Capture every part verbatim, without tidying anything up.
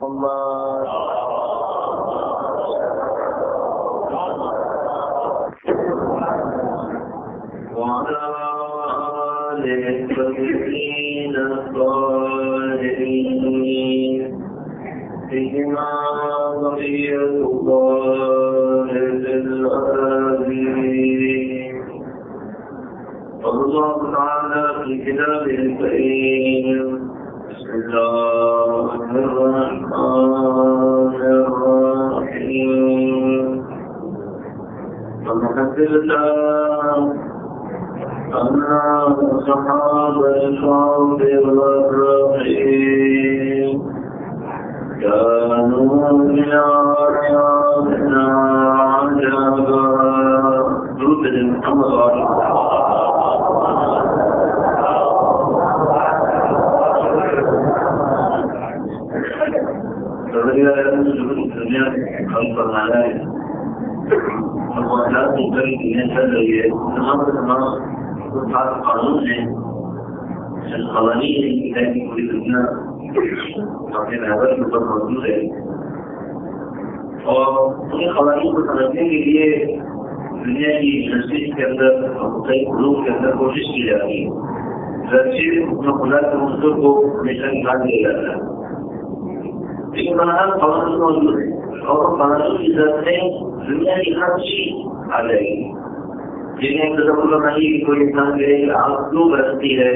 الله تعالى في كتابه الكريم بسم الله الرحمن الرحيم ونحمد الله أن أصحاب الكهف والرقيم كانوا من آياتنا عجبا. درود محمد دنیا حل فرمانا ہے اور وہ حالات مختلف دنیا چل رہی ہے. تمام تمام خاص قانون ہیں قوانین ہے کہ پوری دنیا اپنے محور کے اوپر موجود ہے اور ان قوانین کو سمجھنے کے لیے دنیا کی انڈسٹریز کے اندر مختلف علوم کے اندر کوشش کی جاتی ہے. ذرچہ خدا کے منصور کو ہمیشہ نکال دیا جاتا ہے لیکن بہرحال قوانین موجود ہے اور قوانین کی ضرورت میں دنیا کی ہر چیز آ جائے گی. جنہیں تصور بنائیے کہ کوئی انسان کرے کہ آگ کیوں برستی ہے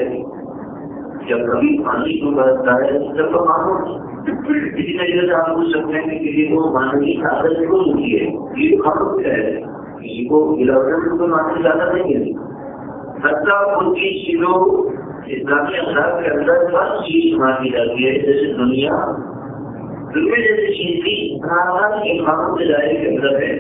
جب کبھی پانی کیوں برستا ہے جب تو قانون اسی طریقے سے آپ پوچھ سکتے ہیں کہ کسی کو ماننے کی عادت کیوں ہوتی ہے. یہ قانون کیا ہے؟ کسی کو گلاوٹ کو ماننے کی عادت نہیں ہے. حتیٰ ان کی چیزوں اسلامی اخلاق کے اندر ہر چیز مانی جاتی ہے. جیسے دنیا دنیا جیسی چیز کی انسانات کے قانون کے دائرے کے اندر ہے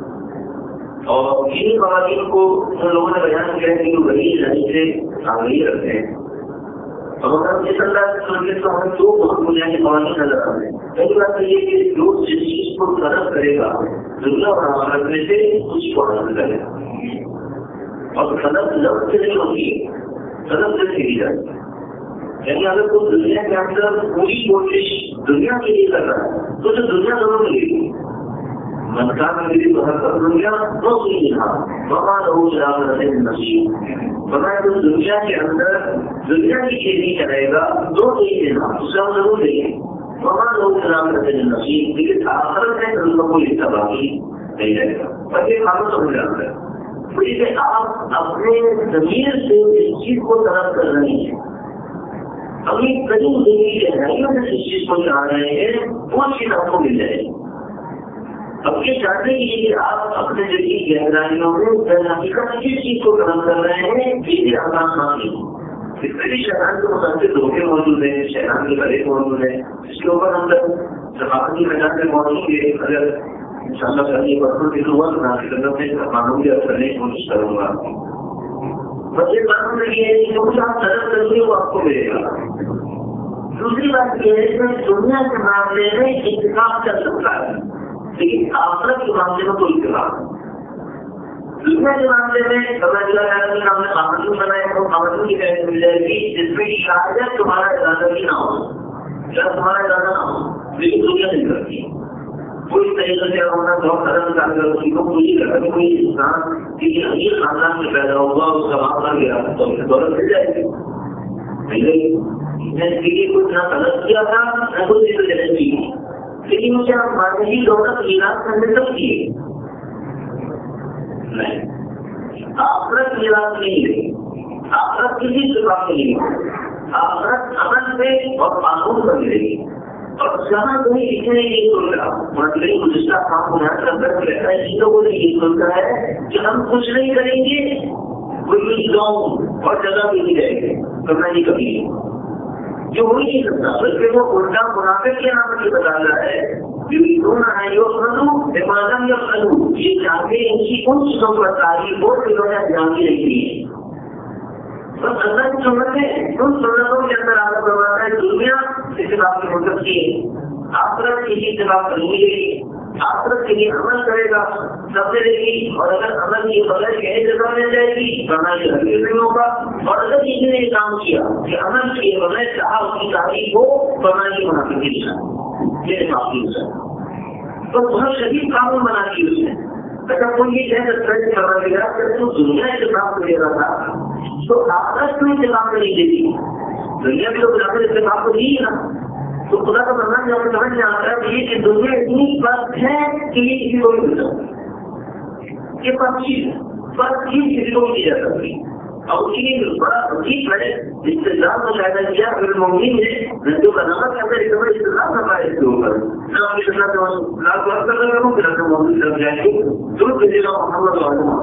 اور ان قوانین کو ان لوگوں نے بیان کیا ہے کہ وہی ذہنی سے آگے رکھتے ہیں. اور اس انداز سے سمجھے تو ہمیں دو بہت بنیادی قوانین نظر آتے ہیں. پہلی بات یہ کہ جو جس چیز کو طلب کرے گا دنیا اور آخرت میں سے اس کو حاصل کرے گا اور طلب لفظ سے نہیں ہوتی ہے, طلب سے سیکھی جاتی ہے. یعنی اگر کوئی دنیا کے اندر پوری کوشش دنیا کے لیے کر رہا ہے تو اسے دنیا ضرور ملے گی. منکان میری تو ہر دنیا دو چیز تھا وہاں لوگ رہتے نصیب بنایا تو دنیا کے اندر دنیا کی کھیتی کرے گا دو چیزیں نا اسے ہم ضرور دیں گے. وہاں لوگ رہتے نصیب لیکن آخرت میں ان کو کوئی تباہی نہیں رہے گا. اور یہ خاص سمجھ جاتا ہے کہ آپ اپنے ضمیر سے اس چیز کو طلب کر رہے ہیں. ابھی کئی زندگی گہرائیوں میں جس چیز کو چاہ رہے ہیں وہ چیز آپ کو مل جائے گی. اب یہ چاہتے ہیں کہ آپ اپنے دل کی گہرائیوں میں حقیقت کس چیز کو قدم کر رہے ہیں یہ آسان نہیں. اس میں بھی شہران کے متاثر دھوکے موجود ہیں, شہران کے غریب موجود ہیں جس کے اوپر ہم لوگ ثقافتی میدان میں موجود ہے. اگر ان شاء اللہ کل یہ پرسوں کی صبح مناسب کرنے میں قانون کی کرنے کی کوشش کروں گا. بس یہ قانون یہ ہے کہ جو کچھ آپ طلب کریں گے وہ آپ کو ملے گا. دوسری بات یہ ہے کہ دنیا کے معاملے میں اتفاق چل سکتا ہے لیکن آخرت کے معاملے میں کوئی اتفاق نہیں. دنیا کے معاملے میں خبر چلا جائے کہ ہم نے قانون بنائے تو قانون کی تحت مل جائے گی جس میں شاید تمہارا ارادہ بھی نہ ہو یا تمہارا ارادہ نہ ہو لیکن دنیا نہیں کرتی. کوئی طریقے سے ہونا بہت طرح نکال کر اسی کو پوری کرتا کہ کوئی انسان کسی امیر خاندان میں پیدا ہوگا اس کا باپ کر گیا تو اسے دولت مل جائے گی. میں اس لیے کچھ نہ طلب کیا تھا نہ کچھ اس وجہ سے کی لیکن مجھے آپ مانوی دولت میراث کرنے تک کیے نہیں. آخرت میراث نہیں ہے, آخرت کسی سے بات نہیں ہے. آخرت عمل سے اور قانون پر ملے گی. اور جہاں کوئی اتنے نہیں سوچا مطلب گزشتہ کام کو یاد کر کر رہتا ہے ان لوگوں نے یہ سوچا ہے کہ ہم کچھ نہیں کریں گے کوئی گاؤں اور جگہ بھی نہیں رہے گے کرنا نہیں کبھی جو ہو ہی نہیں سکتا. بلکہ وہ الٹا منافع کے نام سے بتا رہا ہے یہ چاہتے ہیں ان کی ان چیزوں پر تعریف ہو جو انہوں نے دھیان کی رکھی ہے. بس اللہ کی سنت ہے ان سنتوں کے اندر آگے بڑھانا ہے. دنیا اتفاق کی ہو سکتی ہے, آخرت کسی اتفاق نہیں ملے گی آخرت کے لیے عمل کرے گا تب ملے گی، اور اگر عمل کے بغیر کہیں جگہ مل جائے گی ورنہ یہ ہرگز نہیں ہوگا. اور اگر کسی نے کام کیا کہ عمل کے بغیر چاہا اس کی تعریف ہو ورنہ یہ منافقی کی نشان، یہ معافی نشان. تو بہت شدید قانون بنا دی اس نے. اگر کوئی یہ کہہ سکتا ہے کرنا لگا کہ تو دنیا سے کام دے رہا تھا تو آخرت میں سے کام نہیں دیتی، دنیا بھی تو بنا سے کام کو دی نا. تو خدا کا بننا جو ہمیں سمجھ میں آتا ہے یہ کہ دنیا اتنی بس ہے کہ یہ کسی کو نہیں ملتا، یہ بس چیز بس چیز کسی کو نہیں جا سکتی. اور اسی لیے بڑا عجیب ہے استدلال کو پیدا کیا پھر ممکن ہے جو بنانا چاہتا ہے کہ استدلال کرنا ہے اس کے اوپر لاکھ بات کر رہے ہوں پھر اپنے موضوع لگ جائیں گے ضرور کسی کا محمد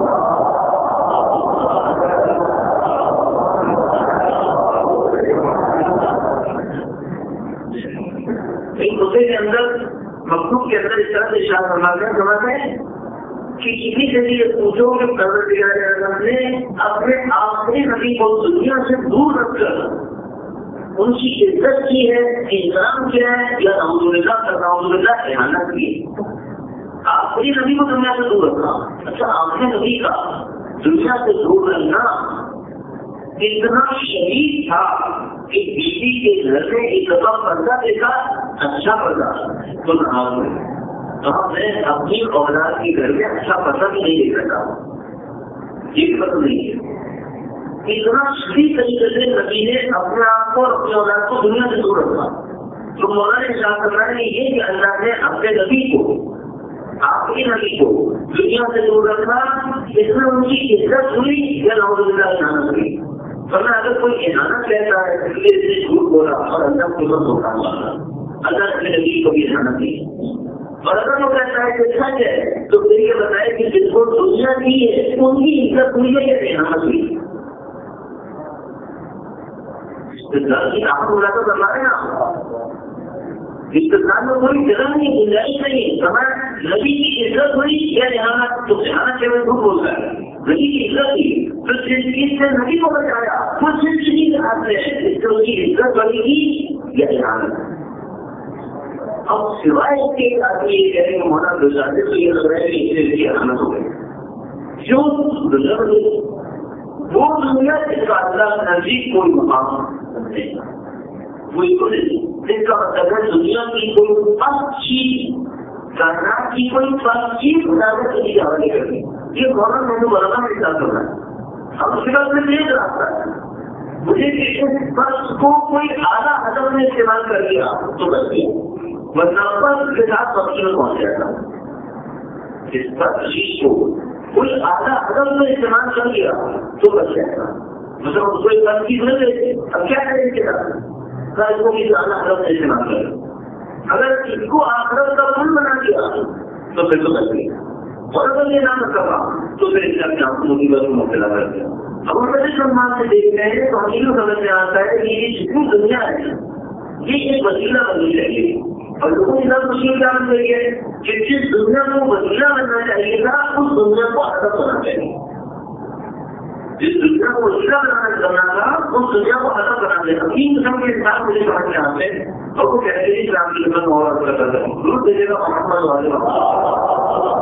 ایک دوسرے کے اندر مخلوق کے اندر اس طرح سے اشارہ فرماتے ہیں سمجھتے ہیں کہ کسی سے یہ پوچھو کہ پروردگار نے اپنے آخری نبی کو دنیا سے دور رکھ کر ان کی عزت کی ہے، احترام کیا ہے، یا نعوذ باللہ نعوذ باللہ احانت کی. آخری نبی کو دنیا سے دور رکھنا. اچھا آخری نبی کا دنیا سے دور رکھنا اتنا شدید تھا کہ بیوی کے گھر میں ایک دفعہ پردہ دیکھا، اچھا پردہ تو نماز میں تو ہم نے اپنی اولاد کے گھر میں اچھا پسند نہیں دیکھا تھا. یہ پسند نہیں ہے. اتنا شدید طریقے سے نبی نے اپنے آپ کو اپنی اولاد کو دنیا سے دور رکھا. تو مولانا ارشاد کرنا ہے یہ کہ اللہ نے اپنے نبی کو آپ کے نبی کو دنیا سے دور رکھا، اس میں ان کی عزت ہوئی یا نعوذ باللہ احانت ہوئی. ورنہ اگر کوئی احانت کہتا ہے اس لیے اس نے جھوٹ بولا اور اللہ کو بس دھوکا مارا، اللہ اپنے نبی کو بھی احانت دی. اور اگر وہ کہتا ہے کہ سچ ہے تو پھر یہ بتائے کہ جس کو دنیا دی ہے ان کی عزت ہوئی ہے یا احانت ہوئی. استدلال کی آپ بلا تو کرنا ہے نا، استدلال میں کوئی جگہ نہیں، گنجائش نہیں. سمجھ نبی کی عزت ہوئی یا احانت، تو احانت کے جھوٹ بولتا ہے. نبی کی عزت ہوئی تو جس چیز سے نبی کو بچایا وہ جس چیز کے ہاتھ میں ہے اس سے اس کی عزت بڑھے گی یا احانت. اب سوائے اس کے آدمی یہ کہہ رہے ہیں مولانا گزارے تو یہ لگ رہا ہے کہ اس سے احانت ہو گئی. جو گزر گئی وہ دنیا اس کا اللہ نزدیک کوئی مقام نہیں، کوئی اس کا مطلب ہے دنیا کی کوئی اچھی کائنات کی کوئی اچھی خداوت کے لیے حوالے کر دی. یہ مولانا میں مولانا میں حساب کرنا ہے. اب اس بات میں یہ راستہ ہے مجھے کہ اس بس کو کوئی اعلیٰ ادب میں استعمال کر دیا تو بس گیا، ورنہ پر کے ساتھ وقت میں پہنچ جائے گا. اس پر چیز کو کوئی اعلیٰ ادب میں استعمال کر دیا تو بچ جائے گا. مطلب اس کو ایک بات چیز نہ دیتے اب کیا کریں گے اس کو کسی اعلیٰ ادب میں استعمال کریں. اگر اس کو آخرت کا پل بنا دیا تو پھر تو بچ گیا، اور اگر یہ نہ کرا تو پھر اس کا مصیبت میں مبتلا کر دیا. اب ہم بڑے سلمان سے دیکھتے ہیں تو ہم یہ سمجھ میں آتا ہے کہ یہ جتنی دنیا ہے یہ ایک وسیلہ بننی چاہیے. اور لوگوں کی سب مشکل کیا بن گئی ہے کہ جس دنیا کو وسیلہ بننا چاہیے تھا اس دنیا کو ہدف بننا چاہیے. جس دنیا کو وسیلہ بنانا کرنا تھا اس دنیا کو ہدف بنا دینا. تین قسم کے انسان مجھے سمجھ میں آتے ہیں اور وہ کہتے ہیں اسلام کی خدمت اور کرتا ہے ضرور دیجیے گا محمد والے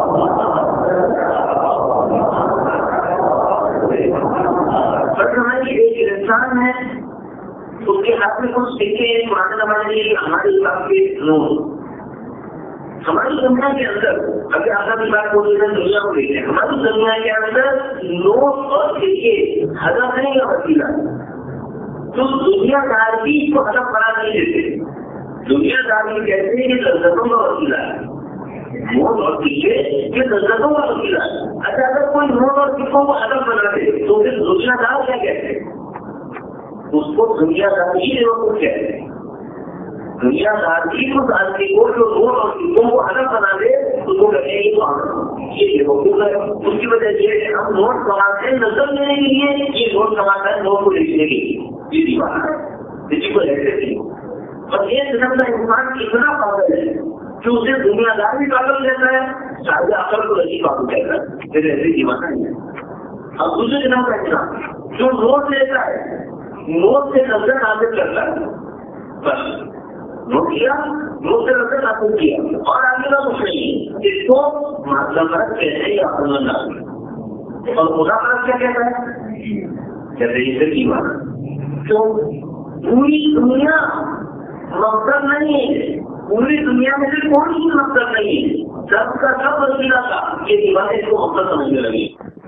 ایک انسان ہے اس کے ہاتھ میں کچھ سکے پرانے زمانے کے ہمارے حساب کے نوٹ. ہماری دنیا کے اندر اگر آپ کی بات بولتے ہیں دنیا کو دیکھیں ہماری دنیا کے اندر نوٹ اور سکے ہدف نہیں یا وسیلہ. تو دنیا دار بھی اس کو ہدف قرار نہیں دیتے. دنیا دار بھی کہتے ہیں کہ لذتوں کا وسیلہ ہے، نوٹ اور سکے یہ لذتوں کا وسیلہ ہے. اچھا اگر کوئی نوٹ اور سکوں کو ہدف بنا دے تو پھر دنیا دار کیا کہتے ہیں؟ اس کو دنیا دار ہی لوگ کہتے ہیں. دنیا دار ہی اس آدمی کو جو نوٹ اور سکوں کو ہدف بنا دے اس کو کہتے ہیں یہ حقوق ہے. اس کی وجہ یہ ہے ہم نوٹ کماتے ہیں نظر لینے کے لیے، یہ نوٹ کماتا ہے نوٹ کو لکھنے کے لیے. یہ دیوانہ ہے کسی کو ایسے نہیں. اور یہ قسم کا انسان اتنا پاگل ہے کہ اسے دنیا دار بھی پاگل دیتا ہے شاید عقل کو رسی پاگل کہتا ہے. پھر ایسے دیوانہ نہیں ہے. اب دوسرے قسم کا انسان جو نوٹ لیتا ہے نوٹ سے نظر حاصل کرتا ہے، بس نوٹ کیا نوٹ سے نظر حاصل کیا اور آگے دوسرا کچھ نہیں. اس کو مہاتما فرق کہتے ہیں یا اللہ. اور خدا فرق کیا کہتا ہے؟ کہتے ہیں اسے کی بات. تو پوری دنیا مقصد نہیں ہے. پوری دنیا میں سے کوئی ہی مقصد نہیں ہے. سب کا سب وسیلہ تھا. یہ دیواریں اس کو مقصد سمجھنے لگی.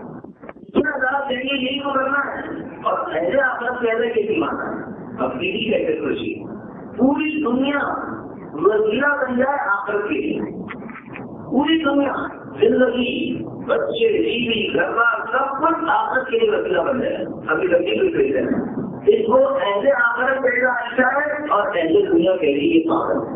یہی تو کرنا ہے. اور ایسے آپ لوگ کہتے کہ مانا اب دیدی کہتے خوشی پوری دنیا وسیلہ بن جائے آخرت کے لیے. پوری دنیا زندگی بچے بیوی گھر بار سب کچھ آخرت کے لیے وسیلہ بن جائے. ابھی لڑکی بھی کہتے ہیں اس کو ایسے آخرت پیدا اچھا ہے اور ایسے دنیا کے لیے پاگل.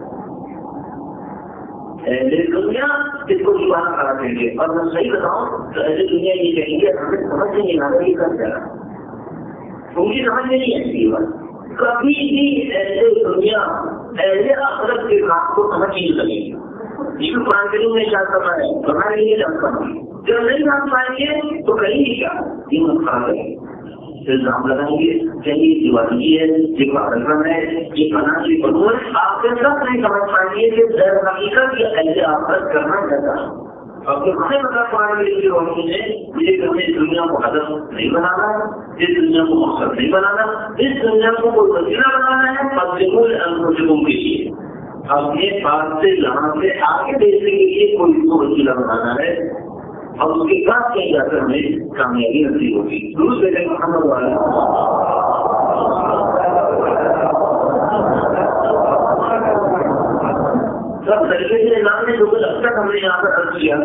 ایسے دنیا اس کو دیوانہ کرا دیں گے. اور میں صحیح بتاؤں تو ایسے دنیا یہ کہیں گے ہمیں سمجھ نہیں آتا یہ کر جائے. مجھے سمجھ میں نہیں آتی بات. کبھی بھی ایسے دنیا ایسے آخرت کے کام کو سمجھ نہیں لگے گی. جس کو قرآن کریم میں کیا کرنا ہے بنا نہیں جانتا. جب نہیں جان پائیں گے تو کہیں گے کیا یہ مت کھا کریں گے. الزام لگائیں گے چلیے دیوالی ہے یہ پاگلپن ہے یہ بنا یہ بنو ہے. آپ کے سب نہیں سمجھ پائیں گے کہ غیر حقیقت یا ایسے آخرت کرنا چاہتا ہے. اور جو ہمیں مطلب پانے کے لیے روشنی ہے یہ ہمیں اس دنیا کو ہدف نہیں بنانا ہے. اس دنیا کو مقصد نہیں بنانا. اس دنیا کو کوئی وسیلہ بنانا ہے فضل انفسکم کے لیے. اپنے پاس سے یہاں سے آگے بھیجنے کے لیے کوئی کو وسیلہ بنانا ہے اور اس کے بعد کہیں جا کر ہمیں کامیابی نصیب ہوگی. درست بیٹے محمد والا سب طریقے سے نام نے جو کچھ اب تک ہم نے یہاں پر عرض کیا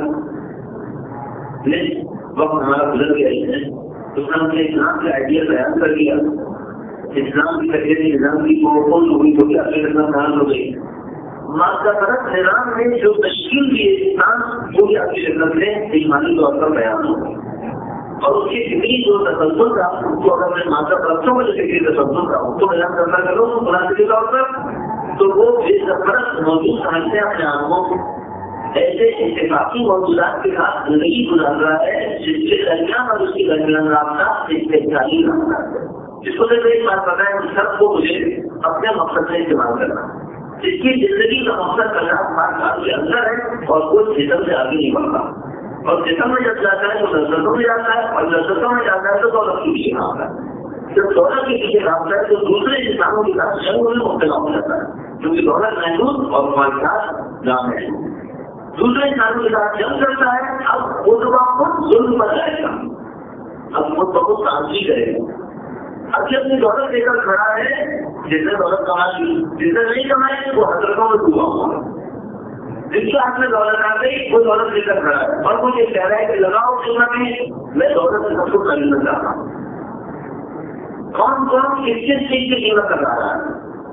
وقت ہمارا گزر گیا ہے تو ہم نے اسلام کے آئیڈیا بیان کر دیا. اسلام کی طریقے سے نظام کی کون ہوگی تو کیا نام ہو گئی. مادہ پرست نظام نے جو تشکیل کی اسلام وہ بھی آپ کی شکل میں اجمالی طور پر بیان ہو اور اس کی فکری جو تصور تھا تو اگر میں مادہ پرستوں میں جو فکری تصور تھا اس کو بیان کرنا کروں مناسبی طور پر تو وہ پرست موجود سمجھتے ہیں اپنے آپ کو ایسے اتفاقی موجودات کے ساتھ زندگی گزار رہا ہے جس کے درمیان اور اس کے درمیان رابطہ استحصالی رابطہ ہے. جس کو صرف ایک بات پتا ہے سب کو مجھے اپنے مقصد سے استعمال کرنا. اس کی زندگی کا مقصد کرنا ہمارے سال کے اندر ہے اور کوئی جسم سے آگے نہیں بڑھتا. اور جسم میں جب جاتا ہے تو لذتوں میں جاتا ہے اور لذتوں میں جاتا ہے تو دولت کے پیچھے آتا ہے. جب دولت کے پیچھے رابطہ ہے تو دوسرے انسانوں کے ساتھ جنگ میں مبتلا ہو جاتا ہے کیونکہ دولت محدود اور خواہشات نام ہے. دوسرے انسانوں کے ساتھ جنگ کرتا ہے. اب وہ تو آپ خود ظلم پر جائے گا. اب خود بخود تعلیم کرے گا. اب جب اپنی دولت لے کر کھڑا ہے جس نے دولت کمائی جس نے نہیں کمائی وہ حضرتوں میں ڈوبا ہوا. جس کے ہاتھ میں دولت آ گئی وہ دولت لے کر کھڑا ہے اور مجھے کہہ رہا ہے کہ لگاؤ قیمت میں میں دولت سے سب کو خریدنا چاہتا ہوں. کون کون کس کس چیز کی قیمت کر رہا ہے.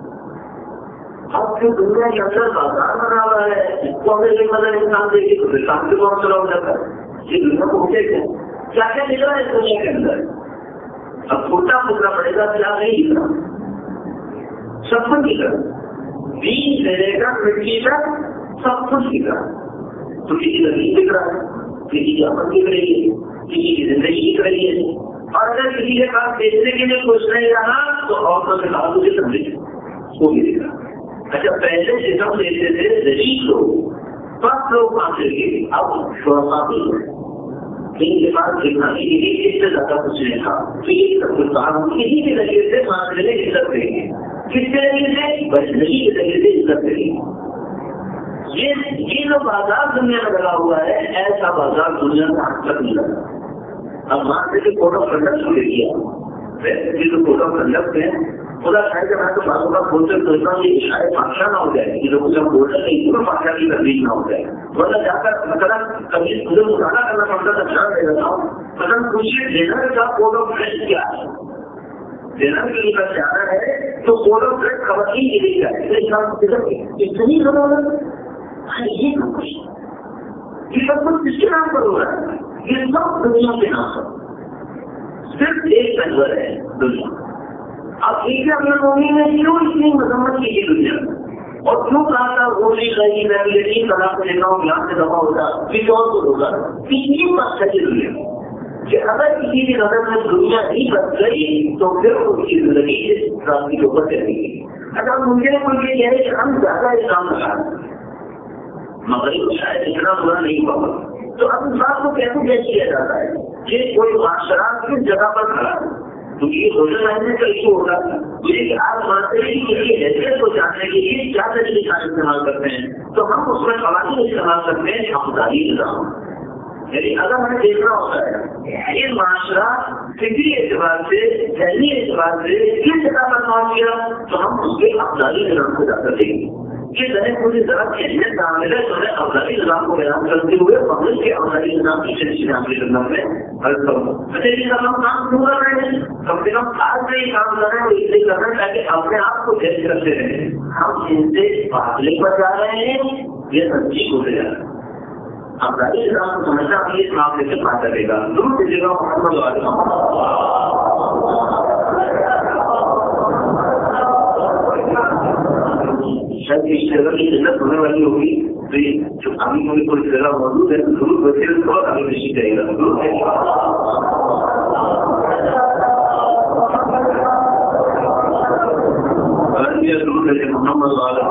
اب جو دنیا کے اندر بازار بنا ہوا ہے تو ہمیں ایک مدد انسان دیکھے تو انسان سے کون چلا ہو جاتا ہے. یہ دنیا کو ہوتے تھے کیا کیا نکل رہا ہے اس دنیا کے اندر. اب چھوٹا پھوٹنا پڑے گا کیا نہیں نکلا سب کچھ نکلا. بیج سے لے کر مٹی تک سب کچھ نکلا. تو کسی کا بیج دکھ رہا ہے کسی کی امن دکھ رہی ہے کسی کی زندگی دکھ رہی ہے. اور اگر کسی کے پاس بیچنے کے لیے کچھ نہیں رہا تو عورتوں کے ساتھ مجھے سمجھے وہ بھی دکھ رہا. اچھا پہلے جسم دیتے تھے ذریع لوگ سب لوگ کہاں سے گئے. اب شوقا بھی ان کے پاس دکھانے کے لیے اس سے زیادہ کچھ نہیں تھا. تو یہ سب کچھ کام کسی کے ذریعے سے معاشرے کی عزت کریں گے. کس کے ذریعے سے بچنے کے ذریعے سے عزت کریں گے. یہ یہ جو بازار دنیا میں لگا ہوا ہے ایسا بازار دنیا میں آج تک نہیں لگا. اب معاشرے کے کوڈ آف کنڈکٹ کو دیکھیے ویسے جو کوڈ آف کنڈکٹ ہے خدا چاہے کہ میں تو بازو کا بولتے سوچتا ہوں یہ شاید بادشاہ نہ ہو جائے کہ لوگ جب بول رہے ہیں پورا بادشاہ کی تبدیل نہ ہو جائے. ورنہ جا کر مثلاً کبھی مجھے مطالعہ کرنا پڑتا تھا خیال دے رہا ہوں مثلاً پوچھیے ڈینر کا کوڈ آف کنڈکٹ کیا ہے. ڈینر کے لیے اگر جانا ہے تو کوڈ آف کنڈکٹ خواتین کے لیے کیا ہے. اتنی ضرورت یہ سب کچھ یہ سب کچھ کس کے نام پر ہو رہا ہے. یہ سب دنیا کے نام پر صرف ایک پہلو ہے دنیا. اب ایک اپنے قومی میں کیوں اتنی مذمت کی گئی دنیا اور کیوں کہا تھا گولی گئی میں یقین طلاق لیتا ہوں یہاں سے دفاع ہوتا کسی اور کو ہوگا. تین بات ہے دنیا کہ اگر کسی بھی نظر میں دنیا نہیں بچ گئی تو پھر اس کی زندگی اس راستے کے اوپر چلے گی. اگر ممکن ہے کوئی یہ کہہ رہے کہ ہم زیادہ کام لگا مغرب شاید اتنا برا نہیں ہوگا. تو اب اس بات کو کیسے طے کیا جاتا ہے کہ کوئی معاشرہ کس جگہ پر کھڑا ہے؟ کیونکہ یہ سوشل لائن کا ایشو ہوگا. لیکن آپ معاشرے کی حیثیت کو جاننے کے لیے کیا طریقے کا استعمال کرتے ہیں تو ہم اس میں قوانین استعمال کرتے ہیں افزائی نظام. یعنی اگر ہمیں دیکھنا ہوتا ہے یہ معاشرہ فکری اعتبار سے ذہنی اعتبار سے کس جگہ پر پہنچ گیا تو ہم اس کے افزائی نظام کو جا کر دیں گے. یہ ذہن پوری طرح اہمیت شامل ہے تو میں افزائی نظام کو بیان کرتے ہوئے مغرب کے افزائی نظام کی شرکت حاصل کرنا میں غلط کروں. اچھا یہ ہم کام کیوں کر رہے ہیں؟ کم سے کم آج میں یہ کام کر رہے ہیں وہ اس لیے کر رہے ہیں تاکہ اپنے آپ کو جج کرتے رہیں ہم ان سے فاصلے پر جا رہے ہیں یہ تصدیق ہوتے جا رہے ہیں. افزائی نظام کو سمجھنا بھی اس معاملے سے بات کرے گا. ضرور دیجیے گا محمد شاید اس جگہ کی جنت ہونے والی ہوگی تو یہ جو ابھی کوئی کوئی جگہ موجود ہے ضرور بچے بہت آگے نشچت کرے گا. ضرور دیجیے محمد والا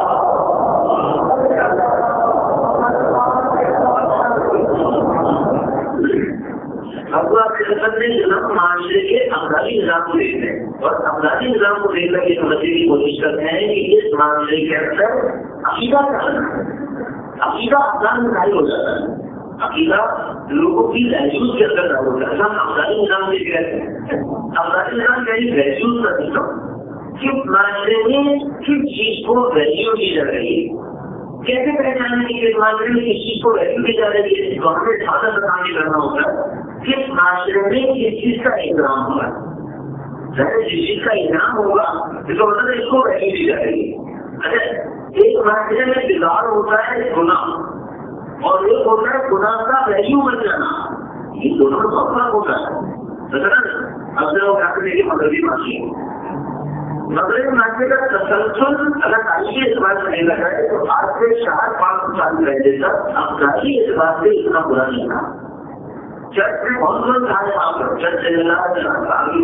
معاشرے کے افزائی نظام کو دیکھتے ہیں اور افزائی نظام کو دیکھ کر یہ سمجھنے کی کوشش کرتے ہیں کہ اس معاشرے کے اندر عقیدہ کا عقیدہ افزان ظاہر ہو جاتا ہے. عقیدہ لوگوں کی ویلیوز کے اندر ظاہر ہوتا ہے. ہم افزائی نظام دیکھ رہے ہیں. افزائی نظام یعنی ویلیوز کا سسٹم کہ معاشرے میں کس چیز کو ویلیو دی جا رہی ہے. کیسے پہچانے کی کہ معاشرے میں کس چیز کو ویلیو دی جا رہی ہے تو ہمیں زیادہ بتانے کرنا ہوتا ہے. کس معاشرے میں کس چیز کا احترام ہوگا. جس چیز کا احترام ہوگا اس کو مطلب اس کو ویلیو دی جائے گی. اچھا ایک معاشرے میں بگاڑ ہوتا ہے گناہ اور ایک ہوتا ہے گناہ کا ویلیو بن جانا. یہ دونوں کا فرق ہوتا ہے. اب سے لوگ آتے دیکھیے مغربی معاشرے مغربی معاشرے کا تسلسل اگر تعلیمی اعتبار سے نہیں لگا ہے تو آج سے چار پانچ سال پہلے تک افزائی اعتبار سے اتنا برا نہیں تھا. چرچ میں بہت بہت سارے آپ چرچ آگے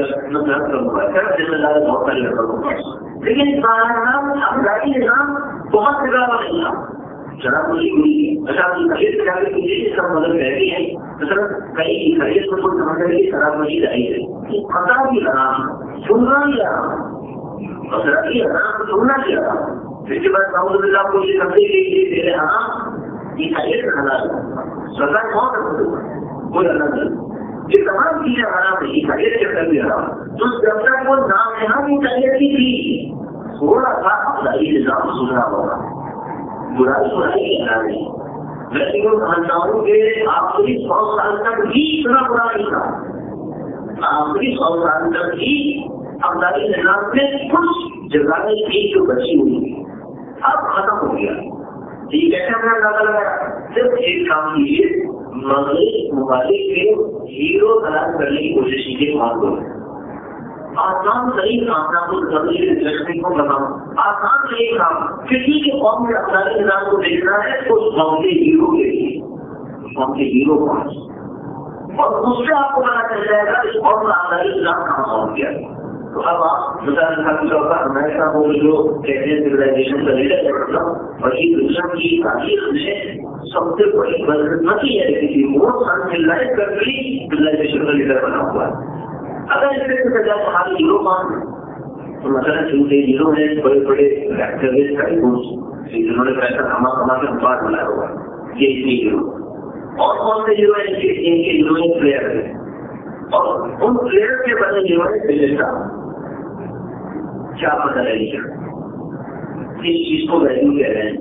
بہت سارے لیکن افزائی نظام بہت جگہ پر نہیں تھا. شراب نوشی ہوئی اچھا خرید کے جانے کے لیے سب مدد رہتی ہے. کئی خرید کو کوئی سمجھ رہے کہ شراب نوشی رہی ہے پتا بھی حرام سننا بھی حرام اور شراب بھی حرام سننا بھی حرام. اس کے بعد محمد اللہ کو یہ سمجھے کہ میرے حرام یہ خرید حلال سزا بہت کوئی الگ نہیں. یہ تمام چیزیں حرام نہیں خرید کے اندر بھی حرام. تو جب تک وہ نام یہاں کی خرید کی تھی تھوڑا سا افزائی نظام سننا ہوگا. برائی برائی کی حرام نہیں. میں یوں سمجھتا ہوں کہ آخری سو سال تک بھی اتنا برا نہیں تھا. آخری سو سال تک بھی افزائی نظام میں کچھ جگہیں تھی جو بچی ہوئی تھی اب ختم ہو گیا. یہ کیسے ہم نے اندازہ لگایا؟ صرف ایک کام کیجیے مغرب ممالک کے ہیرو تلاش کرنے کی کوشش کیجیے. وہاں کو آسان صحیح کام نہ کچھ کرنے کو بتاؤں آسان صحیح کام کسی کے قوم کے افزائی نظام کو دیکھنا ہے اس قوم کے ہیرو کے لیے اس قوم کے ہیرو کون اور اس سے آپ کو پتا چل جائے گا اس قوم کا افزائی نظام کہاں پہنچ گیا. تو اب آپ مثال کے طور پر امریکہ کو جو کہتے ہیں سویلائزیشن کا لیڈر ہے وہی دنیا کی تاریخ میں سب سے بڑی بدقسمتی ہے کسی وہ سنسلائز کر کے سویلائزیشن کا لیڈر بنا ہوا ہے. اگر اس سے سجا ہمارے ہیرو کون تو مثلا چونکہ ہیرو ہیں بڑے بڑے ایکٹرسٹ ٹائپوس جنہوں نے پیسہ کما کما کے اخبار بنایا ہوا ہے یہ اتنی ہیرو. اور کون سے ہیرو ہیں ان کے ہیروئن پلیئر ہیں اور ان پلیئر کے بنے ہیروئن پلیئر کیا پتہ ہے کس چیز کو ویلیو کہہ رہے ہیں.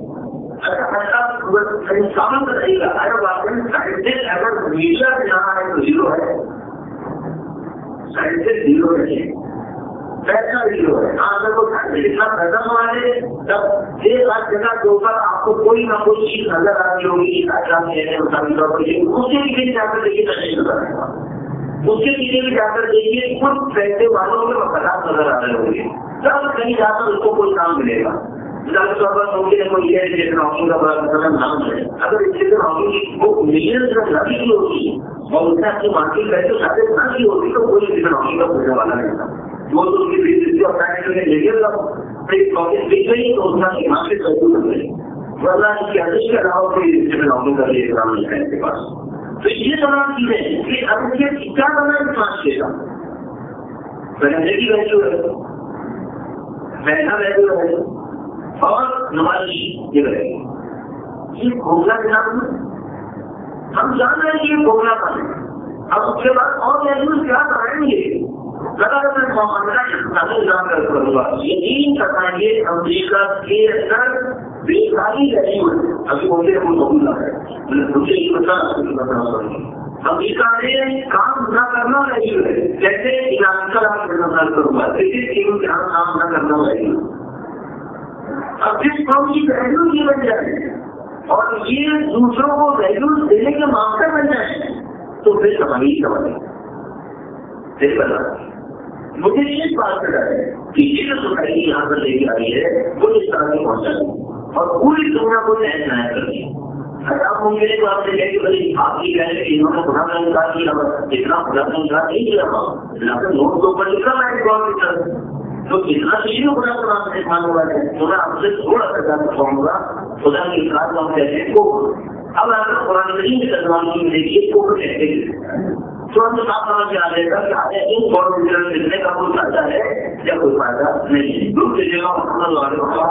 انسان کا طریقہ اگر واقعی سائنٹسٹ اگر میڈیا سے جہاں ہے تو ہیرو ہے سائنٹسٹ ہیرو نہیں پیسہ ہیرو ہے. اگر وہ اتنا پیسہ والے تب ایک آدھ جگہ کے اوپر آپ کو کوئی نہ کوئی چیز نظر آ رہی ہوگی اس کے پیچھے جا کر دیکھیے نہیں نظر آئے گا. اس کے پیچھے بھی جا کر دیکھیے کچھ پیسے والوں کے وقت نظر آ رہے ہوں گے تب کہیں جا کر اس کو کوئی کام ملے گا. مثال کے طور پر ممکن ہے کوئی ہے جیسے ہاکی کا بڑا مثلا نام ہے اگر اس سے ہاکی وہ ملین سے زیادہ کی ہوتی اور اس نے اپنی مارکیٹ پیسے زیادہ نہ کی ہوتی تو کوئی کسی ہاکی کا پوچھنے والا نہیں تھا. وہ تو اس کی فیس اور لے گیا تھا تو اس کا مارکیٹ پیسے بن گئی. ورنہ اس کے حدیث کے علاوہ کوئی نوکری کر لیے اکرام نہیں ہے ان کے پاس. تو یہ تمام چیزیں کہ اب کیا کرنا ہے معاشرے کا؟ پہلے کی ویلو ہے, پہلا ویلو ہے, اور نمائش یہ رہے گی. یہ کھوکھلا نظام ہم جان رہے ہیں کہ یہ کھوکھلا پن ہے. اب اس کے بعد اور ویلو کیا کرائیں گے؟ لگاتار معاملہ نظام کروں گا یقین کرائیں گے امریکہ کے اندر بے کاری رہی ہوئی. ابھی بولتے ہیں وہ بولنا ہے مجھے یہ بتانا امریکہ نے کام نہ کرنا رہی ہے جیسے ایران کا نظر کروں گا جیسے کام نہ کرنا رہی. اب جس قوم کی ویلو یہ بن جائے اور یہ دوسروں کو ویلو دینے کے معاملے بن جائے تو پھر سمجھ سمجھ پھر بتا مجھے یہ بات کر رہا ہے کہ یہ جو سوسائٹی یہاں پر لے کے آئی ہے وہ اس طرح سے پہنچا اور پوری دنیا کو نیا نیا کر دیا. آپ ہوں گے تو آپ سے کہیں کہ آپ کی کہہ رہے انہوں نے خدا کا انکار کیا اتنا خدا کا انکار نہیں کیا لیکن نوٹ کے اوپر لکھا ہے گور کی طرف تو اتنا چیز میں خدا کو نام سے مان ہوا ہے تو میں آپ سے تھوڑا سا زیادہ کہوں گا خدا کے انکار کو ہم کہتے ہیں کو اب آپ کو قرآن کریم کی ترجمانی کی ملے گی کو کہتے ہیں تو ہم صاف سمجھ میں آ جائے گا کہ آگے ان گور کی لکھنے کا کوئی فائدہ ہے یا کوئی فائدہ نہیں ہے. دوسری جگہ محمد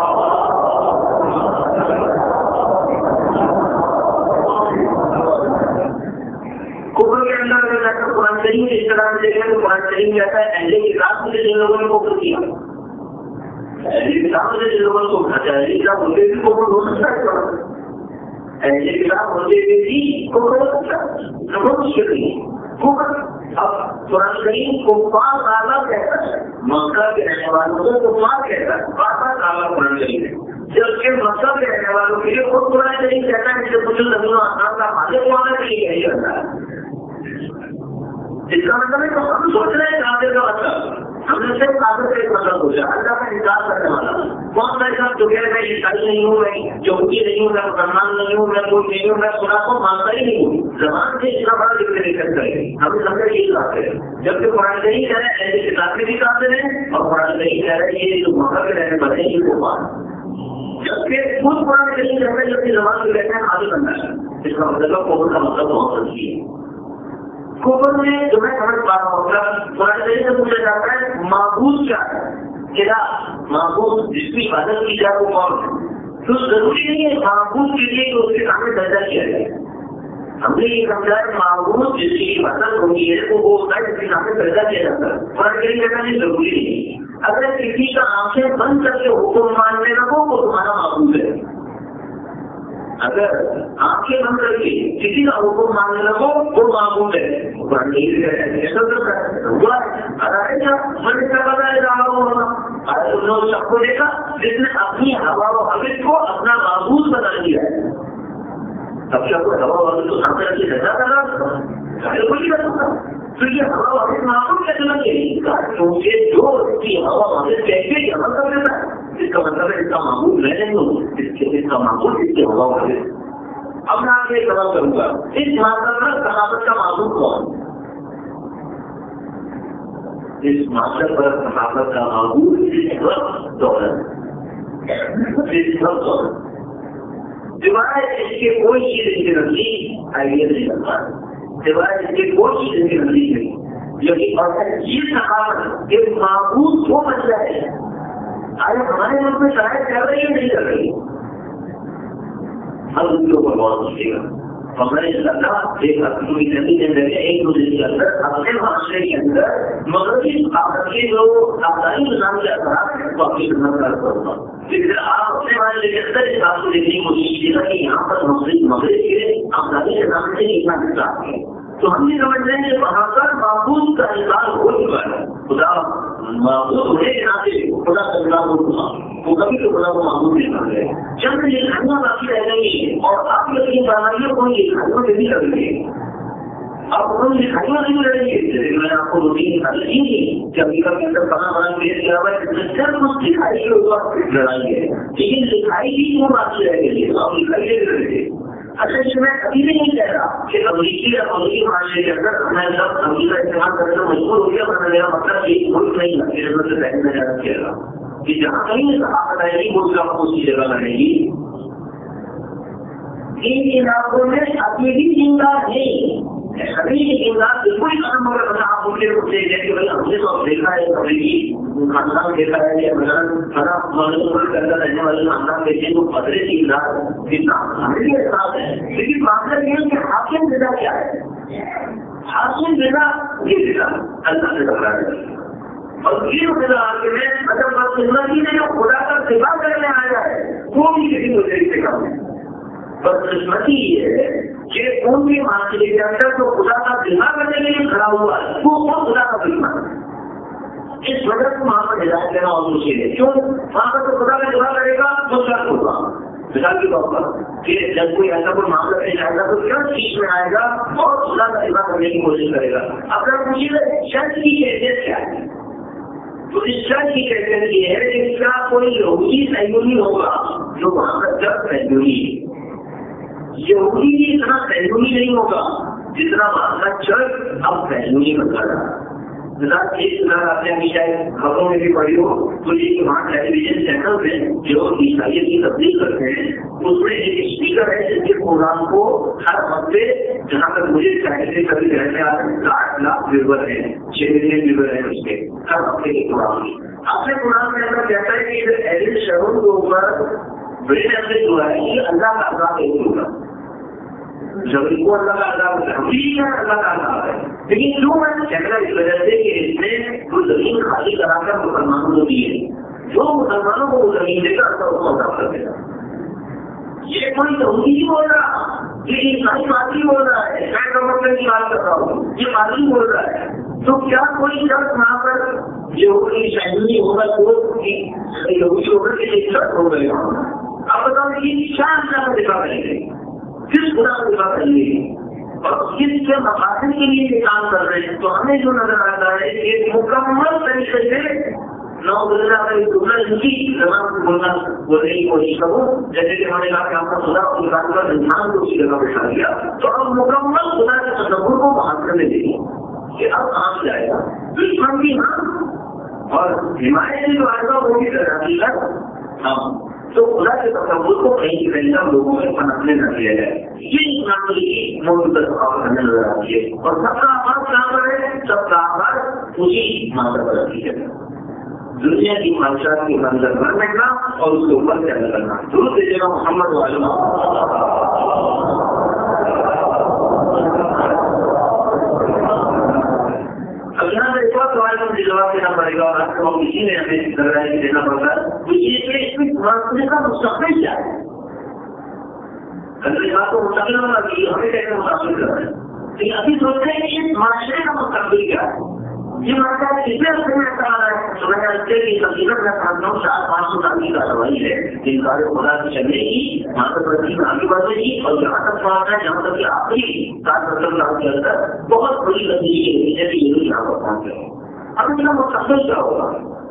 کفر کے اندر اگر جا کر قرآن کریم اس طرح سے دیکھیں تو قرآن کریم کہتا ہے اہل کتاب سے جن لوگوں نے کفر کیا اہل کتاب سے جن لوگوں نے کفر کیا اہل کتاب ہوتے بھی کفر ہو سکتا ہے اہل کتاب ہوتے ہوئے بھی کفر ہو سکتا ہے بہت مشکل نہیں ہے کفر. اب قرآن کریم کفار کعبہ کہتا ہے مکہ کے رہنے والوں کو کفار کہتا ہے کعبہ کعبہ قرآن کریم ہے جبکہ مکہ کے رہنے والوں کے لیے خود قرآن کریم کہتا ہے کہ کچھ زمین و آسمان کا مالک ہونا چاہیے یہی کرتا ہے. اس کا مطلب ہے کہ ہم سوچ رہے ہیں کافر کا مطلب ہم نے صرف کافر کا ایک مطلب سوچا اللہ کا انکار کرنے والا کون میرے ساتھ جو کہہ میں عیسائی نہیں ہوں میں یہودی نہیں ہوں میں مسلمان نہیں ہوں میں کوئی نہیں ہوں میں خدا کو مانتا ہی نہیں ہوں زبان سے اتنا بڑا ذکر نہیں کرتا ہے ہم سمجھے یہی بات ہے جبکہ قرآن نہیں کہہ رہے ایسے کتابیں بھی کافر ہیں اور قرآن نہیں کہہ رہے یہ جو مکہ کے رہنے والے ہیں وہ مان جبکہ خود قرآن نہیں کہہ رہے جبکہ زبان سے کہتے ہیں خالی بننا ہے. اس کا مطلب قوم کا مطلب بہت سچی ہے. کفر میں جو میں سمجھ پا رہا ہوں قرآن کریم سے پوچھا جاتا ہے معبود کیا ہے کیا معبود جس کی عبادت کی جائے وہ کون ہے تو ضروری نہیں ہے معبود کے لیے کہ اس کے سامنے درجہ کیا جائے. ہم نے یہ سمجھا ہے معبود جس کی عبادت ہوتی ہے تو وہ ہوتا ہے جس کے سامنے درجہ کیا جاتا ہے. قرآن کریم کہنا نہیں ضروری نہیں. اگر کسی کا آنکھیں بند کر کے حکم ماننے لگو وہ تمہارا معبود ہے. اگر آنکھیں بند کر کے کسی کا حکم ماننے لگو وہ معبود ہے. کو دیکھا جس نے اپنی ہوا و حوث کو اپنا معبود بنا دیا ہے. اب کیا کوئی ہوا و حوث کو سامنے رکھ کے سجا کر رہا کوئی کر سکتا تو یہ ہوا و حوث معبود کیسے لگ گئی کیونکہ جو اس کی ہوا و حوث کہتے ہیں عمل کر دیتا ہے. اس کا مطلب ہے اس کا معبود میں نہیں ہوں اس کا معبود اس کی ہوا و حوث. اب میں آگے سوال کروں گا اس معاشرے میں صحابت کا معبود کون اس معاشرے پر صحابت کا معبود اس وقت دولت اس وقت سوائے اس کے کوئی چیز اس کے نزدیک آئیڈیا نہیں کرتا سوائے اس کے کوئی چیز اس کے نزدیک نہیں لیکن یہ صحابت ایک معبود وہ مسئلہ ہے آج ہمارے ملک میں شاید کر رہی ہے نہیں کر رہی ہم ان کے اوپر بہت مشکل ہے. ہمارے اللہ ایک اپنی زندگی کے اندر ایک دوسرے کے اندر اپنے معاشرے کے اندر مغربی کے جو افغانی نظام کے اثرات ہیں تو اپنی خدمت کر سکتا لیکن آپ اپنے معاشرے کے اندر اس بات کو دیکھنے کی کوشش کیجیے کہ یہاں پر مغربی مغرب کے افغانی نظام سے اتنا حصہ ہے تو ہم یہ سمجھ رہے ہیں کہ وہاں پر معبود کا انکار ہو چکا ہے. خدا معبود ہونے کے ناطے خدا کا انکار ہو چکا وہ کبھی تو خدا کو معبود نہیں کر رہے چند یہ کھانا باقی رہ گئی اور آپ یقین بنائیے کوئی یہ کھانوں سے بھی کر رہی ہے. آپ انہوں نے لکھائیاں نہیں لڑیں گے میں نے آپ کو روٹین نکال دی کہ امریکہ کے اندر بنا بنا پیش کیا ہوا ہے صرف اس لکھائی کے اوپر لڑائی ہے لیکن لکھائی بھی کیوں باقی رہ گئی ہے آپ لکھائی لے رہے تھے. اچھا یہ میں کبھی بھی نہیں کہہ رہا کہ امریکی یا امریکی معاشرے کے اندر میں سب امریکہ استعمال کرنے کا مجبور ہو گیا ورنہ میرا مطلب ایک ملک نہیں ہے میرے مطلب پہلے میں زیادہ کہہ رہا کہ جہاں کہیں صحافت آئے گی وہ آپ کو اسی جگہ لڑے گی ان علاقوں میں ابھی بھی زندہ نہیں ابھی بھی زندہ بالکل ختم ہو رہا آپ مجھے کہ بھائی ہم نے تو دیکھا ہے کبھی بھی خاندان دیکھا ہے یا کھانا معلوم کرتا رہنے والے خاندان دیکھیں تو خطرے کی ہمیں بھی احساس ہے لیکن معاملہ یہ ہے کہ حاکم رضا کیا ہے حاکم رضا یہ رضا اللہ سے ٹکرا ہے اور یہ رضا کے میں اگر بس سنتی نے جو خدا کا سوا کرنے آیا ہے وہ بھی کسی کو طریقے کا بدقسمتی یہ ہے کہ ان کے معاشرے کے اندر جو خدا کا دفاع کرنے کے لیے کھڑا ہوا ہے وہ خدا کا دفاع اس وجہ سے وہاں پر ہدایت دینا اور مشکل ہے کیوں وہاں پر تو خدا کا دفاع کرے گا تو شرط ہوگا مثال کے طور پر کہ جب کوئی ایسا کوئی معاملہ پیش آئے گا تو کیا چیز میں آئے گا اور خدا کا دفاع کرنے کی کوشش کرے گا اگر مجھے شرط کی کیفیت کیا ہے تو اس شرط کی کیفیت یہ ہے کہ کیا کوئی یہودی سیمونی ہوگا جو وہاں پر جب سیمونی یہودی بھی اتنا سیمونی نہیں ہوگا جتنا وہاں کا چرچ اب سیمونی بتا رہا ہے ایک ہزار آپ نے شاید خبروں میں بھی پڑھی ہو تو یہ وہاں ٹیلی ویژن چینل میں جو عیسائیت کی تبدیل کرتے ہیں اس میں ایک اسپیکر ہے جس کے پروگرام کو ہر ہفتے جہاں تک مجھے چاہیے کبھی رہنے والے آٹھ لاکھ ویور ہیں چھ ملین ویور ہیں اس کے ہر ہفتے کے پروگرام کی اپنے پروگرام میں ایسا کہتا ہے کہ ایل شہروں کے اوپر بڑے ایسے جو ہے یہ اللہ کا عذاب نہیں ہوگا جب ان کو اللہ کا عذاب ہے اللہ کا عذاب ہے لیکن کیوں میں کہنا اس وجہ سے کہ اس نے وہ زمین خالی کرا کر مسلمانوں کو دی ہے جو مسلمانوں کو وہ زمین دے کر اس کو عذاب کر دے گا یہ کوئی یہودی نہیں بول رہا یہ عیسائی پادری بول رہا ہے میں گورنمنٹ کی بات کر رہا ہوں یہ پادری بول رہا ہے تو کیا کوئی شخص وہاں پر یہودی شہری ہوگا تو یہودی ہوگا کہ ایک شخص ہو گئے اب بتاؤ یہ کیا اللہ کا دفاع کریں گے کس خدا کا دفاع کریں گے اور کس کے مقاصد کے لیے یہ کام کر رہے ہیں تو ہمیں جو نظر آتا ہے کہ مکمل طریقے سے نو گزرا کا ایک دوسرا ان کی زبان کو بولنا بولنے کی کوشش کروں جیسے کہ ہم نے کہا کہ ہم نے خدا کو نکال کر انسان کو اسی جگہ بٹھا دیا تو اب مکمل خدا کے تصور کو باہر کرنے دیں کہ اب کہاں سے جائے گا دشمن بھی ہاں اور حمایت سے جو آئے گا وہ بھی حقیقت ہاں تو خدا کے تصور کو کہیں کہیں لوگوں میں پنپنے نہ دیا جائے یہ اسلام کی موجود ثقافت ہمیں نظر آتی ہے اور سب کا آواز کہاں پر ہے سب کا آواز اسی مادہ پر رکھی ہے دنیا کی خواہشات کے اندر نہ بیٹھنا اور اس کے اوپر سے ادا کرنا درست جگہ محمد والم اب یہاں سے ایک اور سوال کا مجھے جواب دینا پڑے گا اور آپ کو اسی میں ہمیں گہرائی دینا پڑتا ہے تو یہ کہ اس میں معاشرے کا مستقبل کیا ہے اگر اس بات کو مستقبل ہونا چاہیے ہمیں کیسے متاثر کر رہے ہیں لیکن ابھی سوچتے ہیں کہ اس معاشرے کا مستقبل کیا ہے یہ معاشرہ کتنے عرصے میں ایسا آ رہا ہے تو میں جانتے کہ تقریباً میں سمجھتا ہوں چار پانچ سو سال کی کارروائی ہے جن سارے خدا کی چلنے کی وہاں تک ترقی میں آگے بڑھنے کی اور جہاں تک پہنچنا ہے جہاں تک کہ آخری سات ستر سال کے اندر بہت بڑی تبدیلی کے نتیجے سے یہ یہاں پر پہنچ گئے اب اس کا مستقبل کیا ہوگا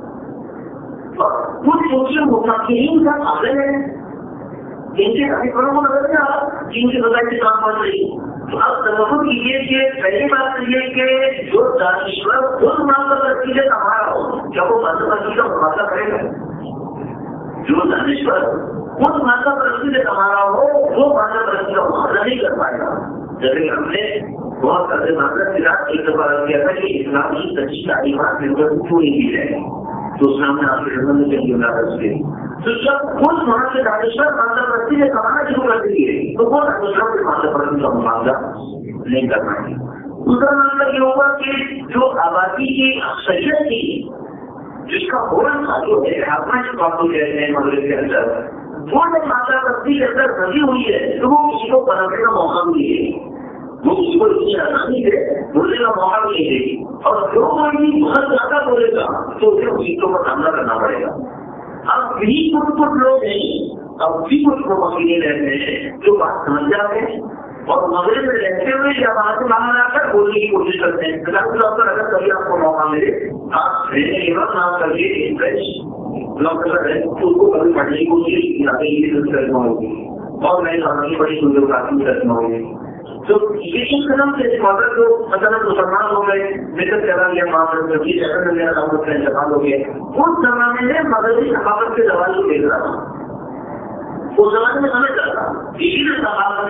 کچھ سوچیے مفکرین کا قابل ہے جن کے ابھی بڑوں کو نظر نہیں آ رہا جن کی وجہ سے کام پڑ رہی اب تصور کیجیے کہ پہلی بات یہ کہ جو دانشور خود مانگا ترقی سے ہمارا ہو کیا وہ مانگا ترقی کا مقابلہ کرے گا جو دانشور خود مانگا ترقی سے ہمارا ہو وہ مانگا ترقی کا مقابلہ نہیں کر پائے گا جیسے کہ ہم نے بہت سارے مانگا کے ساتھ ایک دفعہ کیا تھا کہ اسلامی سچی تعلیمات میں کیوں نہیں دی جائے تو اسلام نے آپ کے سمجھ میں کہیں گا اس تو جب خود وہاں سے دانشور مانگا پرستی سے کمانا شروع کر دیے تو وہ دانشور کے مانگا پرستی کا مقابلہ نہیں کر پائیں گے دوسرا معاملہ یہ ہوگا کہ جو آبادی کی اکثریت تھی جس کا فوراً جو ہے اپنا جو قابل کہتے ہیں مغرب کے اندر وہ جب مانگا پرستی کے اندر پھنسی ہوئی ہے تو وہ کسی کو پنپنے کا موقع نہیں دے گی وہ کسی کو اتنی آسانی سے بولنے کا موقع نہیں دے گی اور جو کوئی بہت زیادہ بولے گا تو اسے اس چیزوں کا سامنا کرنا پڑے گا اب بھی کچھ کچھ لوگ نہیں اب بھی کچھ لوگ اکیلے رہتے ہیں جو بات سمجھ جاتے ہیں اور مغرب میں رہتے ہوئے یا وہاں سے باہر آ کر بولنے کی کوشش کرتے ہیں ڈاکٹر اگر کبھی آپ کو موقع ملے آپ رہنے کے بعد آپ کریے ڈاکٹر ہے تو اس کو کبھی پڑھنے کی کوشش کرنا ہوگی اور میں سامنے بڑی سندر کافی کرنا ہوگی تو یہ اس قدم سے مدد جو مطلب مسلمان ہو گئے مدد کرا گیا معاملے میں ثقافت کا انتقال ہو گیا اس زمانے میں مغربی ثقافت کے زوال کو دیکھ رہا تھا اس زمانے میں سمجھ رہا تھا اسی لیے ثقافت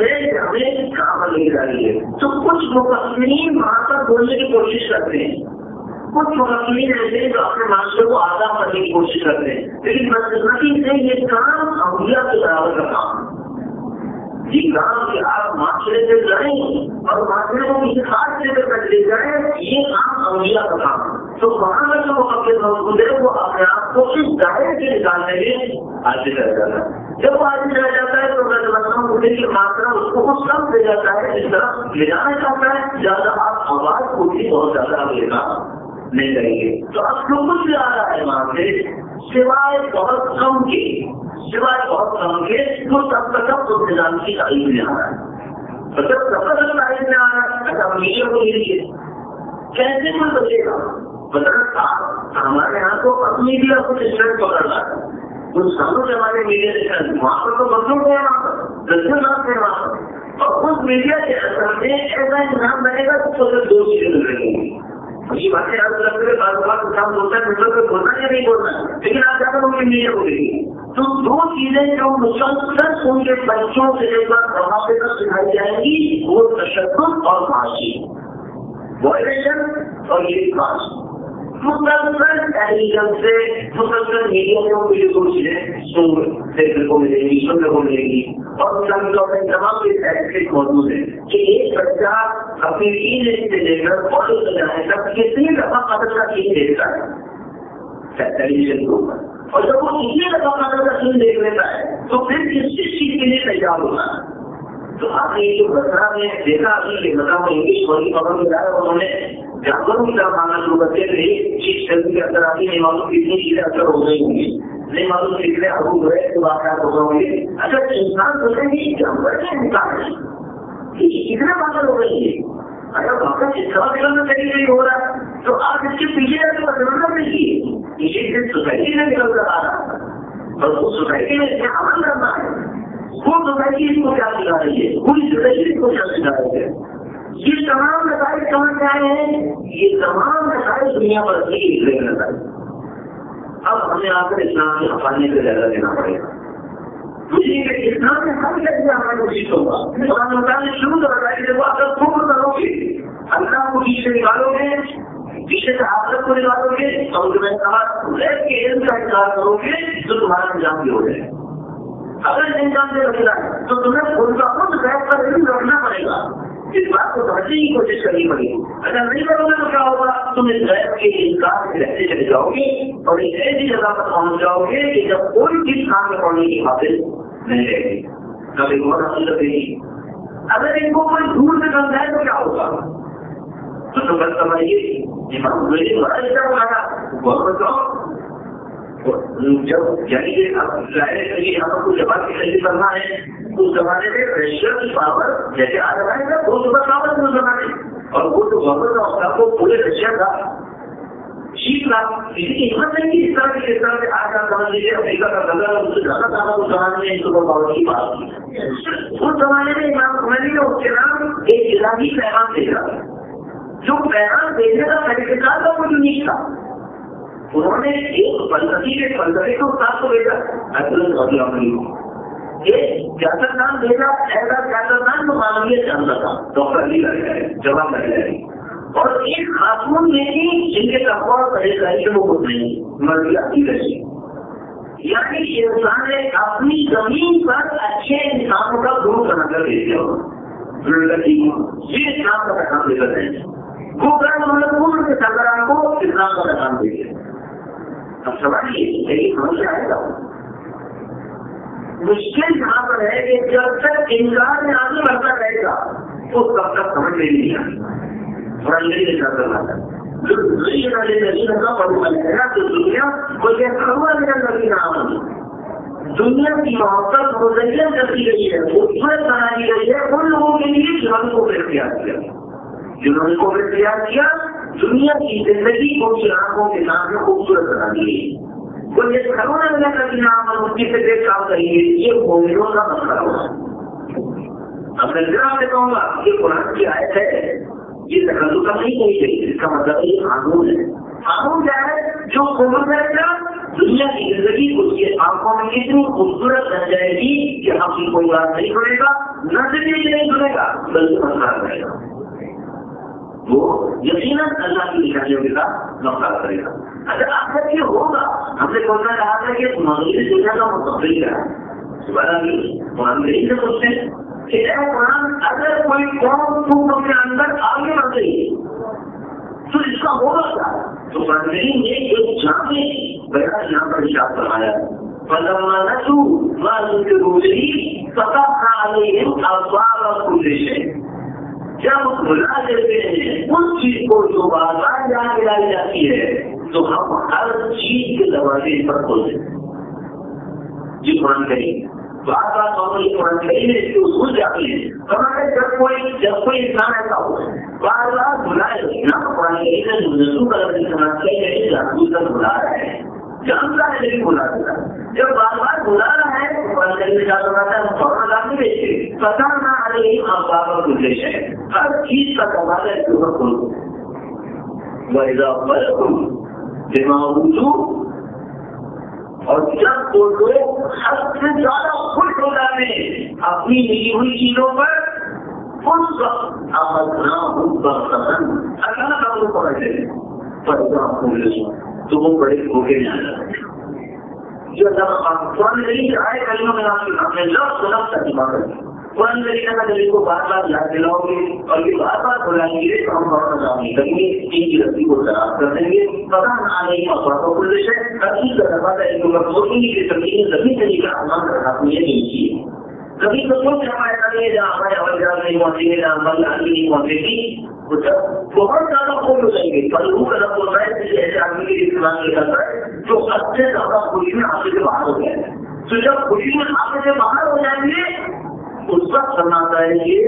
ڈالی ہے. تو کچھ مفسرین وہاں پر بولنے کی کوشش کرتے ہیں, کچھ مفسرین ایسے جو اپنے معاشرے کو آزاد کرنے کی کوشش کرتے ہیں, لیکن بدقسمتی سے یہ کام اولیاء کے برابر کا کام یہ کام کہ آپ معاشرے سے لڑیں اور معاشرے کو کسی خاص جگہ پر لے جائیں, یہ کام اولیاء کا کام. تو وہاں کا جو مقبل موجود ہے وہ اپنے آپ کو اس دائرے سے نکالنے میں حاصل رہ جاتا ہے. جب وہ حاصل رہ جاتا ہے تو میں سمجھتا ہوں مجھے کی ماترا اس کو اس کم دے جاتا ہے جس طرح لے جانا چاہتا ہے, زیادہ آپ آواز کو بھی بہت زیادہ لینا نہیں کریں گے. تو اب جو کچھ بھی آ رہا ہے وہاں سے سوائے بہت کم کے سوائے بہت کم کے تو تب تک تو نظام کی تعلیم میں آ رہا ہے. تو جب سب تک تعلیم میں آ رہا ہے اچھا میڈیا کو لیجیے کیسے کوئی بچے گا بدرتا. ہمارے یہاں تو اب میڈیا کو اسٹینڈ پکڑ رہا ہے, کچھ سالوں سے ہمارے میڈیا اسٹینڈ وہاں پر تو مطلوب ہے, وہاں پر دسوں لاکھ ہے وہاں پر, اور اس میڈیا کے اثر میں ایسا انسان بنے گا تو دو چیزیں لگیں گی. یہ باتیں آپ لگتے ہوئے بار بار انسان بولتا ہے مطلب کہ بولنا یا نہیں بولنا, لیکن آپ زیادہ لوگ میڈیا کو دیکھیں تو دو چیزیں جو مسلسل ان کے بچوں سے لے کر بڑھاپے تک سکھائی جائیں گی وہ تشدد اور معاشی وائلیشن اور یہ خاص مسلسل ٹیلیویژن سے مسلسل میڈیا میں وہ دو چیزیں دیکھنے کو ملے گی, سننے کو ملے گی. اور اسلامی طور پر تمام کے سرٹیفکیٹ موجود ہے کہ ایک بچہ اپنی ٹین ایج سے لے کر کالج میں جانے تک کتنی دفعہ قدر کا چیز دیکھتا ہے ٹیلیویژن کے اوپر, اور جب وہ کتنی دفعہ قدر کا چیز دیکھ لیتا ہے تو پھر کس چیز کے لیے تیار ہونا ہے. تو آپ نے جو بچہ نے دیکھا کہ بچہ کو انگلش والی خبر میں جایا انہوں نے جانوروں کی طرف آنا شروع کرتے تھے. چیز شریر کے اندر آتی نہیں معلوم کتنی چیزیں اثر ہو گئی ہوں گی, نہیں معلوم کتنے ابو ہوئے تو واقعات ہو گئے. اچھا انسان سوچیں گے جانور کے انسان ہے اتنا پاگل ہو گئی ہے, اگر واقعہ سوا کلو میں کہیں نہیں ہو رہا تو آپ اس کے پیچھے جا کے بدلنا چاہیے. یہ سوسائٹی سے نکل کر آ رہا ہے اور اس سوسائٹی میں اسے عمل کرنا ہے. وہ سوسائٹی اس کو کیا سکھا رہی ہے, پوری سوسائٹی اس کو کیا سکھا رہی ہے. یہ تمام مسائل کہاں سے آئے ہیں, یہ تمام مسائل دنیا پر لینا چاہیے. اب ہمیں آ کر اسلام کے حفاظت سے زیادہ دینا پڑے گا. مجھے اسلام میں ہر جگہ ہماری کوشش ہوگا. قرآن نے شروع سے بتایا کہ اگر تم کرو گے اللہ کو پیچھے نکالو گے, پیچھے سے آخرت کو نکالو گے, اور جو میں نے کہا کے علم کا انکار کرو گے تو تمہارا انجام بھی ہو جائے گا. اگر اس انجام سے رکھنا ہے تو تمہیں خود کا خود بیٹھ کر علم رکھنا پڑے گا, اس بات کو سمجھنے کی کوشش کرنی پڑے گی. اگر نہیں کرو گے تو کیا ہوگا, تم اس غیب کے انکار سے رہتے چلے جاؤ گے اور ایک ایسی جگہ پر پہنچ جاؤ گے کہ جب کوئی چیز کام میں پڑنے کی حاصل نہیں رہے گی. کبھی بہت حقیقت رہے گی. اگر ان کو کوئی دور سے کم جائے تو کیا ہوگا, تو تم بس سمجھیے امام مجھے بڑا اچھا بنایا بہت بتاؤ جب یعنی کہ یہاں پر کچھ جماعت کی خرید کرنا ہے اس زمانے میں پریشر کی پاور جیسے آ رہا ہے وہ صبح پاور تھے اس زمانے, اور وہ جو گورنمنٹ کا ہوتا وہ پورے رشیا کا شیپ لاکھ کسی کی ہمت نہیں کی اس طرح کی, اس طرح سے آج آپ سمجھ لیجیے امریکہ کا گزر اس سے زیادہ زیادہ اس زمانے میں سپر پاور کی بات کی. اس زمانے میں امام خمینی نے اس کے نام ایک الہی پیغام بھیجا, جو پیغام بھیجنے کا سرٹیفکیٹ کا وہ یونیک تھا. انہوں نے ایک فلسفی کے فلسفے کو ساتھ کو بھیجا سیاست نام بھیجا, ایسا سیاست نام جو معلومیت جانتا تھا ڈاکٹر علی لگے جواب لگے, اور ایک خاتون نے بھی جن کے تقوی اور پرہیزگاری کے وہ خود نہیں مرضیاتی رہی. یعنی انسان نے اپنی زمین پر اچھے انسانوں کا گروپ بنا کر دے دیا, یہ اسلام کا پیغام دے کر ہیں. وہ پورن کے سربراہ کو اسلام کا پیغام دے دیا. اب سمجھیے یہی سمجھ آئے گا. مشکل یہاں پر ہے کہ جب تک انکار میں آگے بڑھتا رہے گا تو کب تک سمجھ میں نہیں آئے. تھوڑا انگریزی کے ساتھ کرنا تھا دنیا کو جیسا ہوا میرا نبی نام دنیا کی محبت مزین کر دی گئی ہے, خوبصورت بنا دی گئی ہے ان لوگوں کے لیے جنہوں کو اختیار کیا, جنہوں کو اختیار کیا دنیا کی زندگی کو آنکھوں کے سامنے خوبصورت بنا دی گئی. وہ جس کرونا ملا کر نام اور مٹی سے دیکھ کام کریے یہ مومنوں کا مسئلہ ہوگا. اب میں آپ سے کہوں گا یہ قرآن کی آیت ہے, یہ تکلف نہیں کہی گئی, اس کا مطلب یہ قانون ہے. قانون کیا ہے, جو قوم کرے گا دنیا کی زندگی اس کی آنکھوں میں اتنی خوبصورت بن جائے گی کہ ہم کی کوئی بات نہیں سنے گا، نہ صرف یہ نہیں سنے گا بلکہ نفرت کرے گا، وہ یقیناً اللہ کی نشانیوں کے ساتھ نفرت کرے گا۔ اگر آخر یہ ہوگا، ہم نے کون سا کہا تھا کہ مغربی دنیا کا مستقبل کیا ہے، قرآن میں سے پوچھتے ہیں کہ اے قرآن اگر کوئی قوم تم اپنے اندر آگے بڑھ گئی تو اس کا ہوگا کیا؟ تو قرآن نے ایک جامع بیان یہاں پر ارشاد فرمایا فَلَمَّا نَسُوا مَا ذُكِّرُوا بِهِ فَتَحْنَا عَلَيْهِمْ أَبْوَابَ كُلِّ شَيْءٍ، جب بھلا دیتے ہیں اس چیز کو جو بار بار یاد دلائی جاتی ہے تو ہم ہر چیز کے دروازے پر کھولتے ہیں۔ جی قرآن کریم بار بار نارملی قرآن کریم اس کے اصول جاتی ہے، ہمارے جب کوئی جب کوئی انسان ایسا ہو بار بار بلائے نہ قرآن کریم نے نزول کا لفظ استعمال کیا ہے، جانبوجھ کر بلا رہا ہے، جانتا ہے لیکن بلا دیتا ہے، جب بار بار بلا رہا ہے تو قرآن کریم کیا کرتا ہے، ہم فوراً لا نہیں بیچتے، پتہ نہ علیہم ابواب کل شیء، ہر چیز کا دروازہ اس کے اوپر کھول دو۔ وَإِذَا خَلَقُوا بِمَا أُوتُوا، اور جب وہ لوگ حد سے زیادہ خوش ہو جاتے ہیں اپنی ملی ہوئی چیزوں پر، اس وقت اخذناہم بغتۃ، اچانک ہم لوگ پکڑ لیتے ہیں، فَإِذَا هُمْ مُبْلِسُونَ، تو وہ بڑے دھوکے میں آ جاتے ہیں۔ جو اللہ قرآن کریم کی آئے کلموں میں آپ نے لفظ لفظ کا عبادت ہے، قرآن کریم کا جب اس کو بار بار یاد دلاؤ گے اور یہ بار بار بلائیں گے تو ہم بہت مزہ نہیں کریں گے، ان کی رسی کو خراب کر دیں گے، پتہ نہ آنے کی افواہ کو کھل ہے، ہر چیز کا دروازہ ایک نمبر سوچیں گے کہ زمین زمین طریقہ عمل کرنا یہ نہیں چاہیے، کبھی تو سوچ ہمارے سامنے جہاں ہمارے اول جان نہیں پہنچیں گے، جہاں عمل آدمی نہیں پہنچے گی، وہ جب بہت زیادہ خوش ہو جائیں گے، پلو کا لفظ ہوتا ہے جیسے ایسے آدمی کے استعمال نہیں کرتا ہے جو حد سے زیادہ خوشی میں آگے سے باہر ہو جائے گا، تو جب خوشی میں آگے سے باہر ہو جائیں گے اس وقت سمجھتا ہے کہ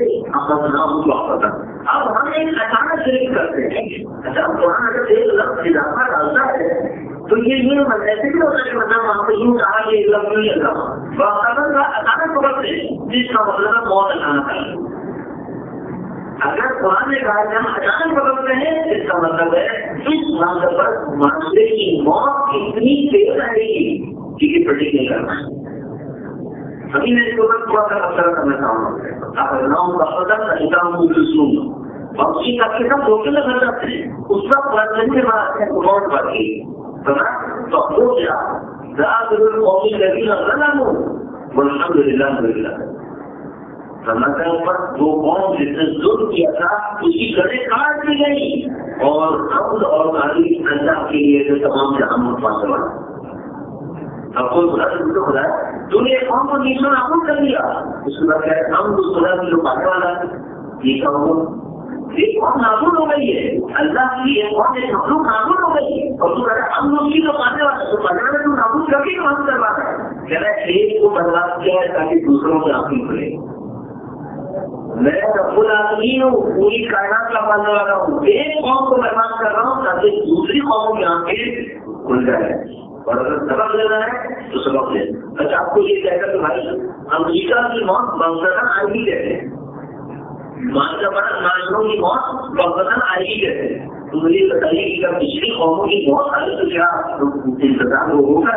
اب ہم ایک اچانک شریک کرتے ہیں، اچھا قرآن اگر ایک لفظ اضافہ ڈالتا ہے تو یہ یہ ایسے بھی ہوتا ہے کہ مطلب وہاں پہ یوں کہا کہ ایک لفظ نہیں لگا، اچانک پکڑتے جس کا مطلب ہے بہت اچانک ہے۔ اگر قرآن نے کہا کہ ہم اچانک پکڑتے ہیں اس کا مطلب ہے اس موقع پر معاملے کی موت اتنی تیز آئے گی کہ یہ پرڈکٹ نہیں کرنا ہے۔ ابھی میں اس کو تھوڑا سا افسر کرنا چاہوں گا، نام کا پتہ نظام اور اسی کا کے ساتھ دھوکے میں گھر جاتے ہیں، اس کا پرچن کے بعد بہت باقی تو ہو گیا ذاکر القوم الذین ظلموا والحمد للہ سمجھا پر وہ قوم جس نے ظلم کیا تھا اس کی گڑے کاٹ دی گئی اور حمد اور تعریف اللہ کے لیے جو تمام جہان متفاصل ہوا۔ اب کوئی خدا سے تو خدا ہے تو نے قوم کو نیچے نابود کر دیا، اس کے بعد کہہ ہم اس خدا کی جو پانے والا ہے یہ کام ہو، ایک قوم نابود ہو گئی ہے، اللہ کی ایک قوم ایک مخلوق نابود ہو گئی ہے اور تو کہہ ہم اس کی جو پانے والا ہے تو پانے والے تو نابود کر کے کام کروا ہے، کہہ رہا ہے ایک کو بدلا کیا ہے تاکہ دوسروں سے آنکھیں کھلے۔ میں رب العالمین ہوں، پوری کائنات کا پالنے والا ہوں، ایک قوم کو برباد کر رہا ہوں تاکہ دوسری قوموں کی آنکھیں کھل جائے، اور اگر سبق لینا ہے تو سبق لے۔ اچھا آپ کو یہ کہہ کر کہ بھائی امریکہ کی موت بغتتاً آئی ہی کہتے ہیں، مانتا بڑا معاشروں کی موت بغتتاً آئی ہی کہتے ہیں، تو مجھے بتائیے کہ جب پچھلی قوموں کی موت آئی تو کیا انتظام ہوگا؟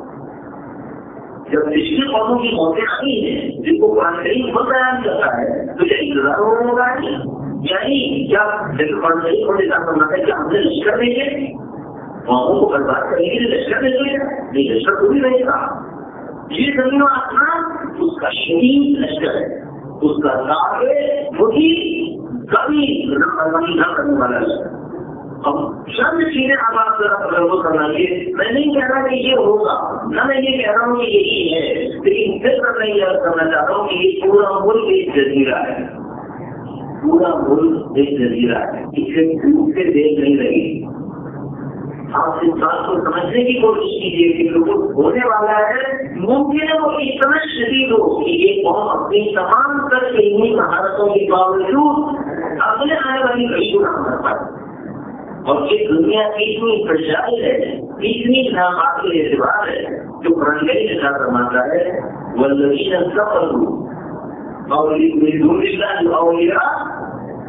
جب پچھلی قوموں کی موتیں آئی ہیں جن کو قرآن کریم خود بیان کرتا ہے تو کیا انتظار ہوگا؟ یعنی کیا قرآن کریم کو نظام کرنا ہے کہ ہم نے لشکر دیں گے قوموں کو برباد کرنے کے لیے لشکر دیں گے؟ نہیں، لشکر کو بھی رہے گا، یہ زمین و آسمان اس کا شدید لشکر ہے، اس کا ساتھ وہی کبھی نہ کرنے والا لشکر۔ اب چند چیزیں آباد ضرور کرنا چاہیے، میں نہیں کہہ رہا کہ یہ ہوگا، نہ میں یہ کہہ رہا ہوں کہ یہی ہے، لیکن پھر میں نہیں یاد کرنا چاہتا ہوں کہ یہ پورا ملک ایک جزیرہ ہے، پورا ملک ایک جزیرہ ہے، اسے ڈوب کے دیکھ نہیں رہی۔ آپ اس بات کو سمجھنے کی کوشش کیجیے کہ جو ہونے والا ہے ممکن ہے وہ اتنا شدید ہو کہ یہ قوم اپنی تمام تر علمی مہارتوں کے باوجود اپنے آنے والی کشور نہ کر پائے، اور یہ دنیا کی اتنی فضائل ہے، اتنی ناقابل اعتبار ہے جو قرآن کریم نے فرماتا ہے والذین کفروا من دون اللہ اولیاء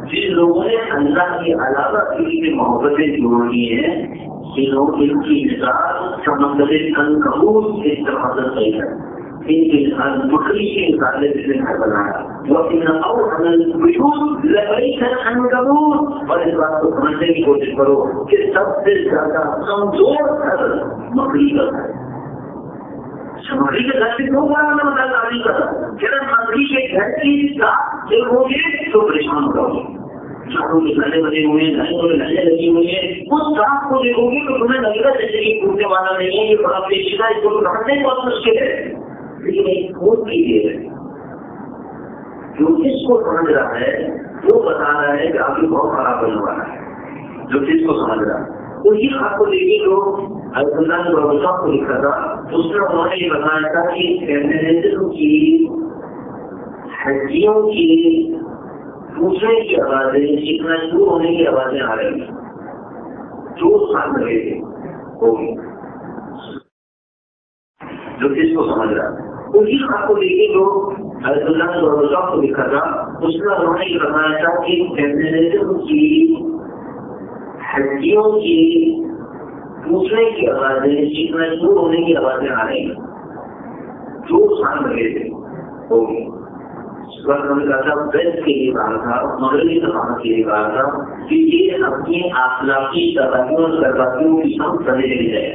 جن لوگوں نے اللہ کے علاوہ کسی کی محبتیں جوڑی ہیں انہوں ان کی مثال سمندر عنکبوت سے حضرت صحیح ہے ان کی مکڑی کے مثالیں جس نے گھر بنایا وَإِنَّ أَوْحَنَ الْبُيُوتِ لَبَيْتَ الْعَنكَبُوتِ اور اس بات کو سمجھنے کی کوشش کرو کہ سب سے زیادہ کمزور گھر مکڑی کا گھر مکڑی کے گھر سے کیوں بڑا میں بتا تعلیم کر کہ مکڑی کے گھر کی ساتھ جو ہوگی تو پریشان ہو جاؤ گے جھاڑوں کے گھرے بنے ہوئے ہیں گھروں میں گھریں لگی ہوئی ہیں اس ساتھ کو دیکھو گے تو تمہیں لگے گا جیسے کہ پوچھنے والا نہیں ہے یہ بڑا پیچیدہ اس کو رکھنے بہت مشکل ہے لیکن ایک خود کی دیر ہے جو جس کو سمجھ رہا ہے وہ بتا رہا ہے کہ آگے بہت خراب ہونے والا ہے جو جس کو سمجھ رہا ہے اسی خط کو دیکھیے جو اللہ نے بھروسہ کو لکھا تھا اس میں انہوں نے یہ بتایا تھا کہ فیمنزم کی ہڈیوں کی پوچھنے کی آوازیں سیکھنا شروع ہونے کی آوازیں آ رہی ہیں جو سال لگے تھے ہوگی جو کس کو سمجھ رہا ہے اسی خط کو دیکھیے جو حضرت اللہ نے بھروسہ کو لکھا تھا اس میں انہوں نے یہ بتایا تھا کہ فیمنزم کی ہڈیوں کی پوچھنے کی آوازیں سیکھنا شروع ہونے کی آوازیں آ رہی ہیں جو سال لگے تھے ہوگی اس وقت ہم نے کہا تھا بیس کے لیے کہا تھا مغربی ثقافت کے لیے کہا تھا کہ یہ اپنی اخلاقی تباہیوں اور بربادیوں کی سب کرنے لے جائے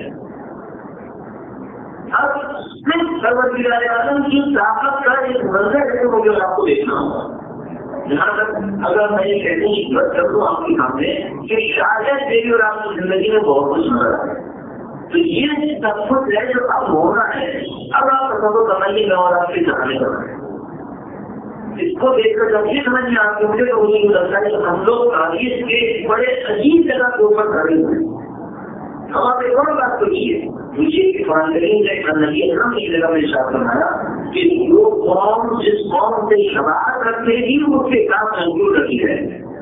اب پروردگار اعظم کی طاقت کا ایک منظر ہے وہ جو آپ کو دیکھنا ہوگا جہاں تک اگر میں یہ کہنے کی بات کر دوں آپ کے سامنے کہ شاید میری اور آپ کی زندگی میں بہت کچھ نظر آئے تو یہ سب کچھ ہے جو اب ہونا ہے اب آپ تصور کرائیے میں اور آپ کے جانے کر رہے ہیں اس کو دیکھ کر جب یہ سمجھ میں آپ کے مجھے تو مجھے لگتا ہے کہ ہم لوگ تاریخ کے بڑے عجیب جگہ کے اوپر کھڑے ہوئے ہیں ہم آپ ایک اور بات تو کی ہے مجھے قرآن کریم نے نبی اکرم کی جگہ میں ارشاد فرمایا کہ جو قوم جس قوم سے شباہت رکھتے ہی اس کے ساتھ منظور رکھی ہے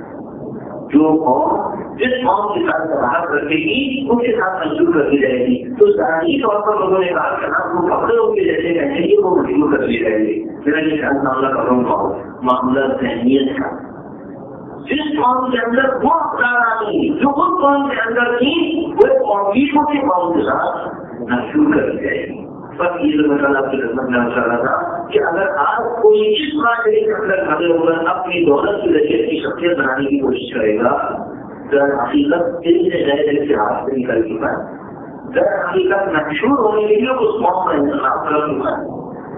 جو قوم جس قوم کے ساتھ شباہت رکھے گی اس کے ساتھ منظور رکھی رہے گی تو ظاہری طور پر لوگوں نے کہا کہ وہ کپڑوں کے جیسے کہیں گے وہ منظور کر لی رہے گی میرا یہ خیال معاملہ کپڑوں کا ہو معاملہ ذہنیت کا جس قوم کے اندر وہ افراد آئی جو اس قوم کے اندر تھی وہ قومیوں کے قوم کے ساتھ محسوس کر دی جائے گی بس یہ جو مثال آپ کی خدمت میں چاہ رہا تھا کہ اگر آپ کوئی اس معاشرے کے اندر کھڑے ہو کر اپنی دولت کی ذریعے کی شخصیت بنانے کی کوشش کرے گا در حقیقت دل سے نئے دل سے ہاتھ سے نکل چکا ہے در حقیقت مشہور ہونے کے لیے اس قوم کا انتخاب کر چکا ہے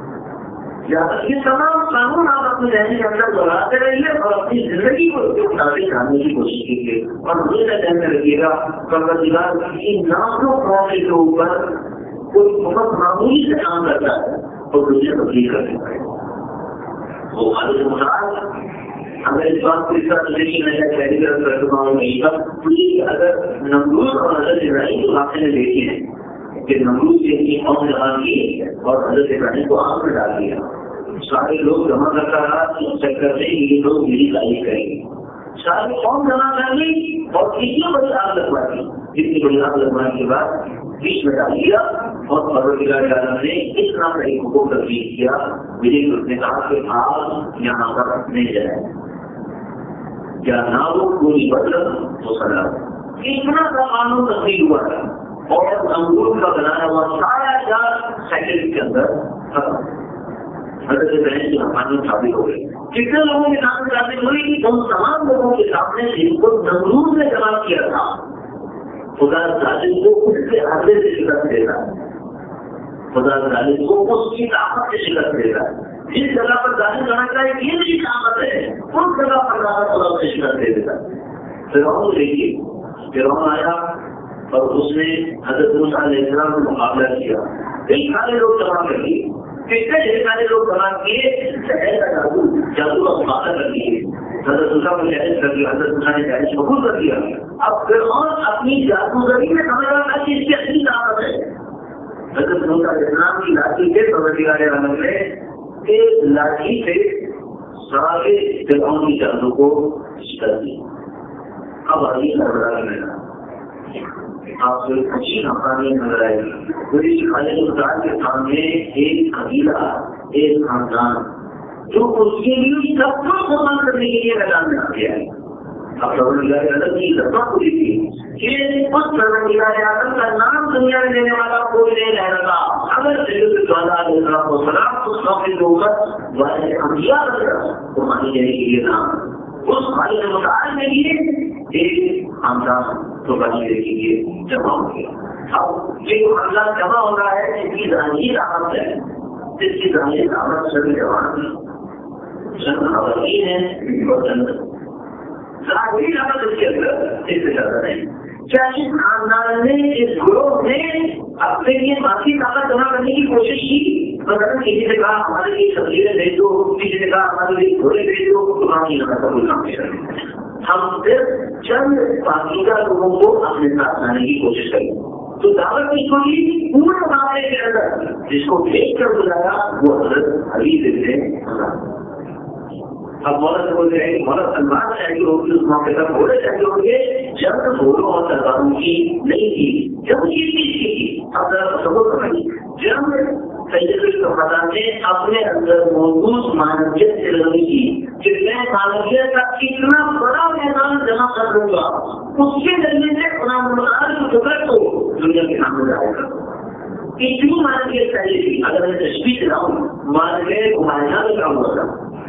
یہ تمام قانون آپ اپنے ذہن کے اندر دہراتے رہیے اور اپنی زندگی کو مطابق جاننے کی کوشش کیجیے اور مجھے ذہن میں رکھیے گا پروردگار کی ناموں قوموں کے اوپر کوئی بہت معمولی سے کام کرتا ہے اور دوسرے تبدیل کر دیتا ہے وہ خالص مثال اگر اس بات کو اس طرح زندگی میں شہری طرف کر چکا ہوں نہیں تھا پوری اگر نمرود اور حضرت ابراہیم کو واقعے میں دیکھے ہیں کہ نمرود سے اپنی قوم جمع کی اور حضرت ابراہیم کو آگ میں ڈال دیا سارے لوگ جمع کرتا رہا اس چکر سے یہ لوگ میری تعریف کریں گے ساری قوم جمع کر لی اور اتنی بڑی آگ لگوا دی اتنی بڑی آگ لگوانے کے بعد بیچ میں ڈال دیا اور پروردگار تعالیٰ نے اس نام کا ایک حکم تبدیل کیا مجھے اس نے کہا کہ آگ یہاں پر نہیں جائے کیا نام پوری بدل تو سزا اتنا سا قانون تبدیل ہوا تھا اور انگور کا بنایا ہوا سارا چار سیکنڈ کے اندر حضرت بہن کی قانون ثابت ہو گئی کتنے لوگوں کے نام ثابت ہوئی ان تمام لوگوں کے سامنے جن کو نمرود نے جمع کیا تھا خدا ظالم کو اس کے عہدے سے شکست دیتا ہے خدا ظالم کو اس کی طاقت سے شکست دیتا ہے جس جگہ پر ظالم کرنا چاہے یہ بھی طاقت ہے اس جگہ پر ظالم خدا سے شکست دے دیتا ہے فرعون دیکھیے فرعون آیا اور اس نے حضرت موسیٰ علیہ السلام کو مقابلہ کیا کئی سارے لوگ جمع کر لیے کتنے ڈھیر سارے لوگ جمع کیے شہر کا جادو جادو کا مقابلہ کر لیے حضرت موسیٰ کو جائز کر دیا حضرت موسیٰ نے جائز قبول کر دیا اب فرعون اپنی جادوگری میں سمجھ رہا کہ اس کی اصلی طاقت ہے حضرت موسیٰ علیہ السلام کی لاٹھی سے پروردگار عالم نے ایک لاٹھی سے سارے فرعون کی جادو کو شکست دی اب آئی سربراہ میں آپ کو ایک اچھی کہانی نظر آئے گی پوری خالد کے سامنے ایک قبیلہ ایک خاندان جو اس کے لیے سب کو قربان کرنے کے لیے میدان میں آ گیا ہے اب اللہ الگ کی لفظ پوری تھی کہ اس پروردگار اعظم کا نام دنیا میں لینے والا کوئی نہیں رہ رہا. اگر سید الشہداء علیہ السلام کو سلام اس موقع کے اوپر والے انبیاء تو مانی جانے کے لیے نام اس خالق متعال میں لیے ایک خاندان تو بنی کے لیے جمع ہو گیا. اب یہ خاندان جمع ہو رہا ہے جس کی ظاہری دعوت ہے, جس کی ظاہری دعوت سب جوان سب خواتین ہیں اور جنت ظاہری دعوت اس کے اندر اس سے زیادہ نہیں. کیا اس خاندان نے اس گروہ نے اپنے لیے باقی طاقت جمع کرنے کی کوشش کی؟ مثلاً کسی نے کہا ہمارے لیے سبزیاں بھیج دو, کسی نے کہا ہمارے لیے گھوڑے بھیج دو, تو ہم نہیں لگا کوئی کام نہیں کریں. ہم صرف چند پاکیزہ لوگوں کو اپنے ساتھ لانے کی کوشش کریں. تو دعوت کی چھوڑی پورے معاملے کے اندر جس کو دیکھ کر بلایا وہ حضرت علی سے. اب مولا سے بولتے ہیں مولا سلمان شاہی ہوگی اس موقع پر بولے چاہیے ہوں گے جب گھوڑوں اور تلواروں کی نہیں تھی, جب یہ چیز کی اب ذرا سبق کریں. جب سید الشہداء نے اپنے اندر موجود مانویت سے لڑائی کی کہ میں مانویت کا اتنا بڑا میدان جمع کر دوں گا, اس کے ذریعے سے قرآن ملال کی قدرت کو دنیا کے سامنے جائے گا. اتنی مانویت چاہیے تھی. اگر میں تشبیہ چلاؤں مانویت مباحثہ میں کام ہوتا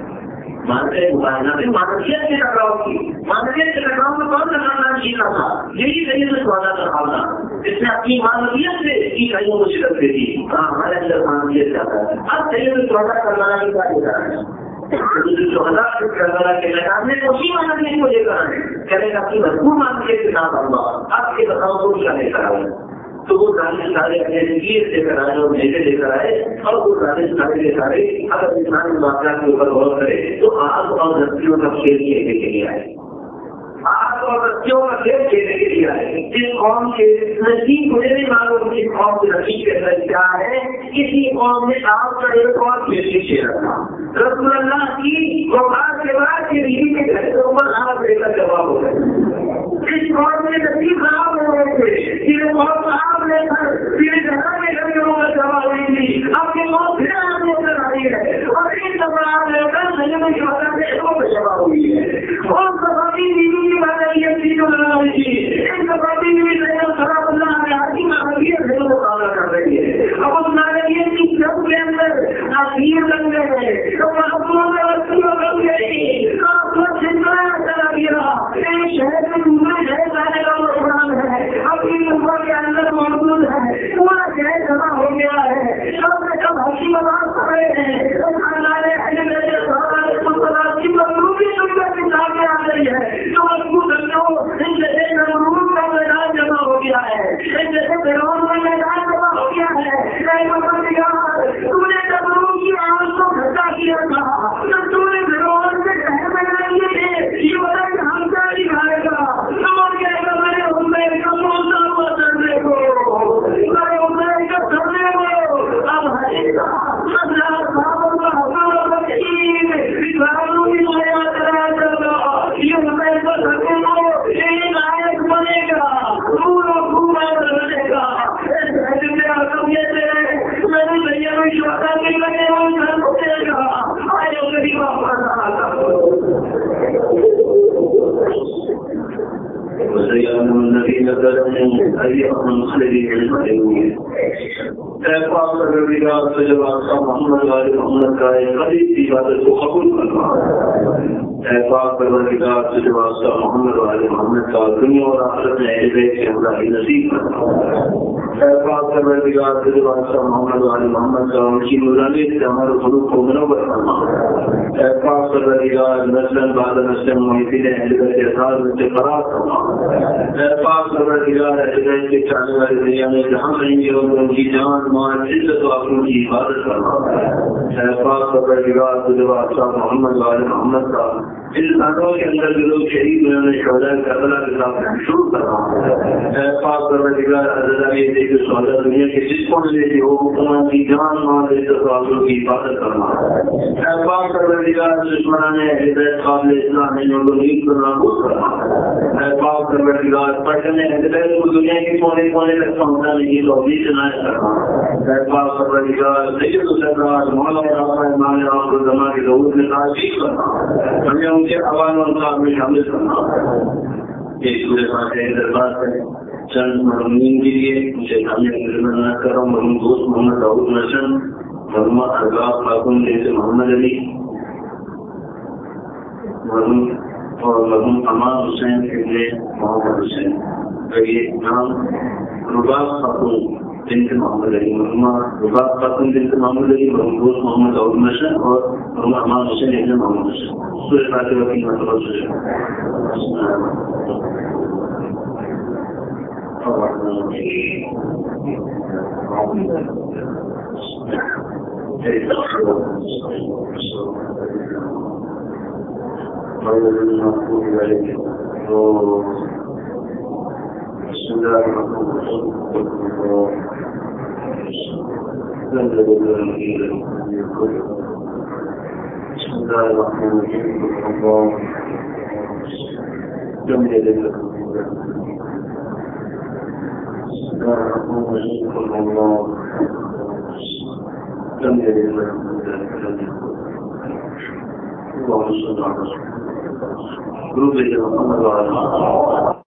مانویت مباحثہ میں مانویت کے ٹکراؤ کی مانویت کے ٹکراؤ میں کون سا خاندان جیتا تھا؟ یہی سید الشہداء کا حال تھا جس نے اپنی مانویت سے عیسائیوں کو شکست دے دی. ہمارے اندر مانویت زیادہ ہے. اب سید الشہداء کربلا کی کیا لے کر آئے سید الشہداء کربلا کے میدان میں اسی مانویت کو لے کر آئے کہنے کا اپنی بھرپور مانویت کے ساتھ آؤں گا. اب یہ بتاؤ تو کیا لے کر آئے؟ تو وہ سارے سارے اپنے نکیر لے کر آئے اور میلے لے کر آئے اور وہ سارے سارے کے سارے اگر انسان واقعات کے اوپر غور کرے تو آگ اور دستیوں کا کھیل کھیلنے کے لیے آئے. آگ اور دستیوں کا کھیل کھیلنے کے لیے آئے. جس قوم کے نزدیک مجھے نہیں معلوم جس قوم کے نزدیک کے اندر کیا ہے, کسی قوم نے آگ کا ایک اور کھیل کھیل رکھا. رسول اللہ کی وفات کے بعد کے بیوی کے گھر کے اوپر آگ لے کر جواب ہو گئے. جس قوم کے نزدیک خراب ہو گئے تھے یہ قوم آگ لے کر پھر گھر میں گھروں کا جواب نہیں دی. اب کے قوم پھر آگ لے کر آئی ہے اور ایک دفعہ آگ لے کر سید الشہداء کے ایکوں پہ جواب ہوئی ہے. اور صحابی بیوی کی بات ہے یہ چیز بنا رہی تھی. ایک صحابی بیوی سید خراب اللہ نے حاکم حقیقت سے مقابلہ کر رہی ہے. اب اس ناگریت کی جب کے اندر ناصیر لگ گئے تو محبوب رسول لگ گئی کافر زندہ چلا گیا. ایک شہر میں دوسرے شہر جانے کا پروگرام ہے, اپنی عمر کے اندر موجود ہے, پورا شہر جمع ہو گیا ہے. سب نے سب ہنسی مذاق کر رہے ہیں. اللہ نے اہل بیت الصحابہ کی مغلوبی دنیا کی سامنے آ رہی ہے. تو مضبوط رکھو ان جیسے مغلوب کا میدان جمع ہو گیا ہے, ان جیسے فرعون کا میدان جمع ہو گیا ہے. تم نے مغلوب کی آواز کو گھٹا کیا تھا تو تم نے فرعون سے کہہ بنائیے تھے یہ بتائیں ہم کیا دکھائے گا. تم کہے گا میں عمر کا موزہ ہوا کرنے کو میں عمر کا کرنے کو اب ہے گا اللہ صاحب کا حضور بکیر بکھاروں کی مایا کرا کرنا یہ عمر کا کرنے کو ایک آیت بنے گا پورا پورا بنے گا. میں نے بھیا میں شوقہ نہیں لگے اور گھر کو دے گا آئے غریب الذين كفروا أيهم المخلدين المخلدين. پاک پروردگار سے جو آپ محمد والے محمد کا قریب کی عبادت کو قبول کرنا. اے پاک پروردگار سے جو آپ محمد والے محمد کا دنیا اور آخرت میں اہل بیت سے ہمراہی نصیب کرنا. اے پاک پروردگار سے جو آپ محمد والے محمد کا ان کی نورانیت سے ہمارے قلوب کو منور کرنا. اے پاک پروردگار نسل بعد نسل محیطین اہل بیت کے اثار میں سے قرار کرنا. اے پاک پروردگار اہل بیت کے چاہنے والے دنیا میں جہاں رہیں گے اور ان کی جان مان عزت و آبرو کی حفاظت کرنا. اے پاک پروردگار سے جو آپ محمد والے محمد کا انسانوں کے اندر جو لوگ شہید ہوئے انہیں شہداء کربلا کے ساتھ شروع کرنا. اے پاک پروردگار حضرت یہ دیکھ شہداء دنیا کے جس کو ملے تھے وہ ان کی جان مان عزت و آبرو کی حفاظت کرنا. اے پاک پروردگار دشمنان اہل بیت قابل اسلام ہے ان کو نیک کو نابود کرنا. اے پاک پروردگار پٹنے اہل بیت کو دنیا کے کونے کونے تک پہنچانے کی توفیق عنایت کرنا. اے پاک پروردگار سید السرکار مولا علیہ السلام کے ظہور میں تعظیم کرنا. ہمیں उनके आह्वान का हमें शामिल करना एक पूरे साथ दरबार है चंद मरहूमीन के लिए मुझे शामिल कर रहा हूँ। मरहूम दोस्त मोहम्मद दाऊद नरसन, मरहूमा अरबाब खातून जैसे मोहम्मद अली, मरहूम और मरहूम अमान हुसैन इब्ने मोहम्मद हुसैन। और ये नाम रुबाब खातून जिनसे मोहम्मद अली, मरहूमा रुबाब खातून जिनसे मोहम्मद अली, मरहूम दोस्त मोहम्मद दाऊद नरसन और मरहूम अमान हुसैन इब्ने मोहम्मद हुसैन। सूरह फातिहा की मतलब ग्रुप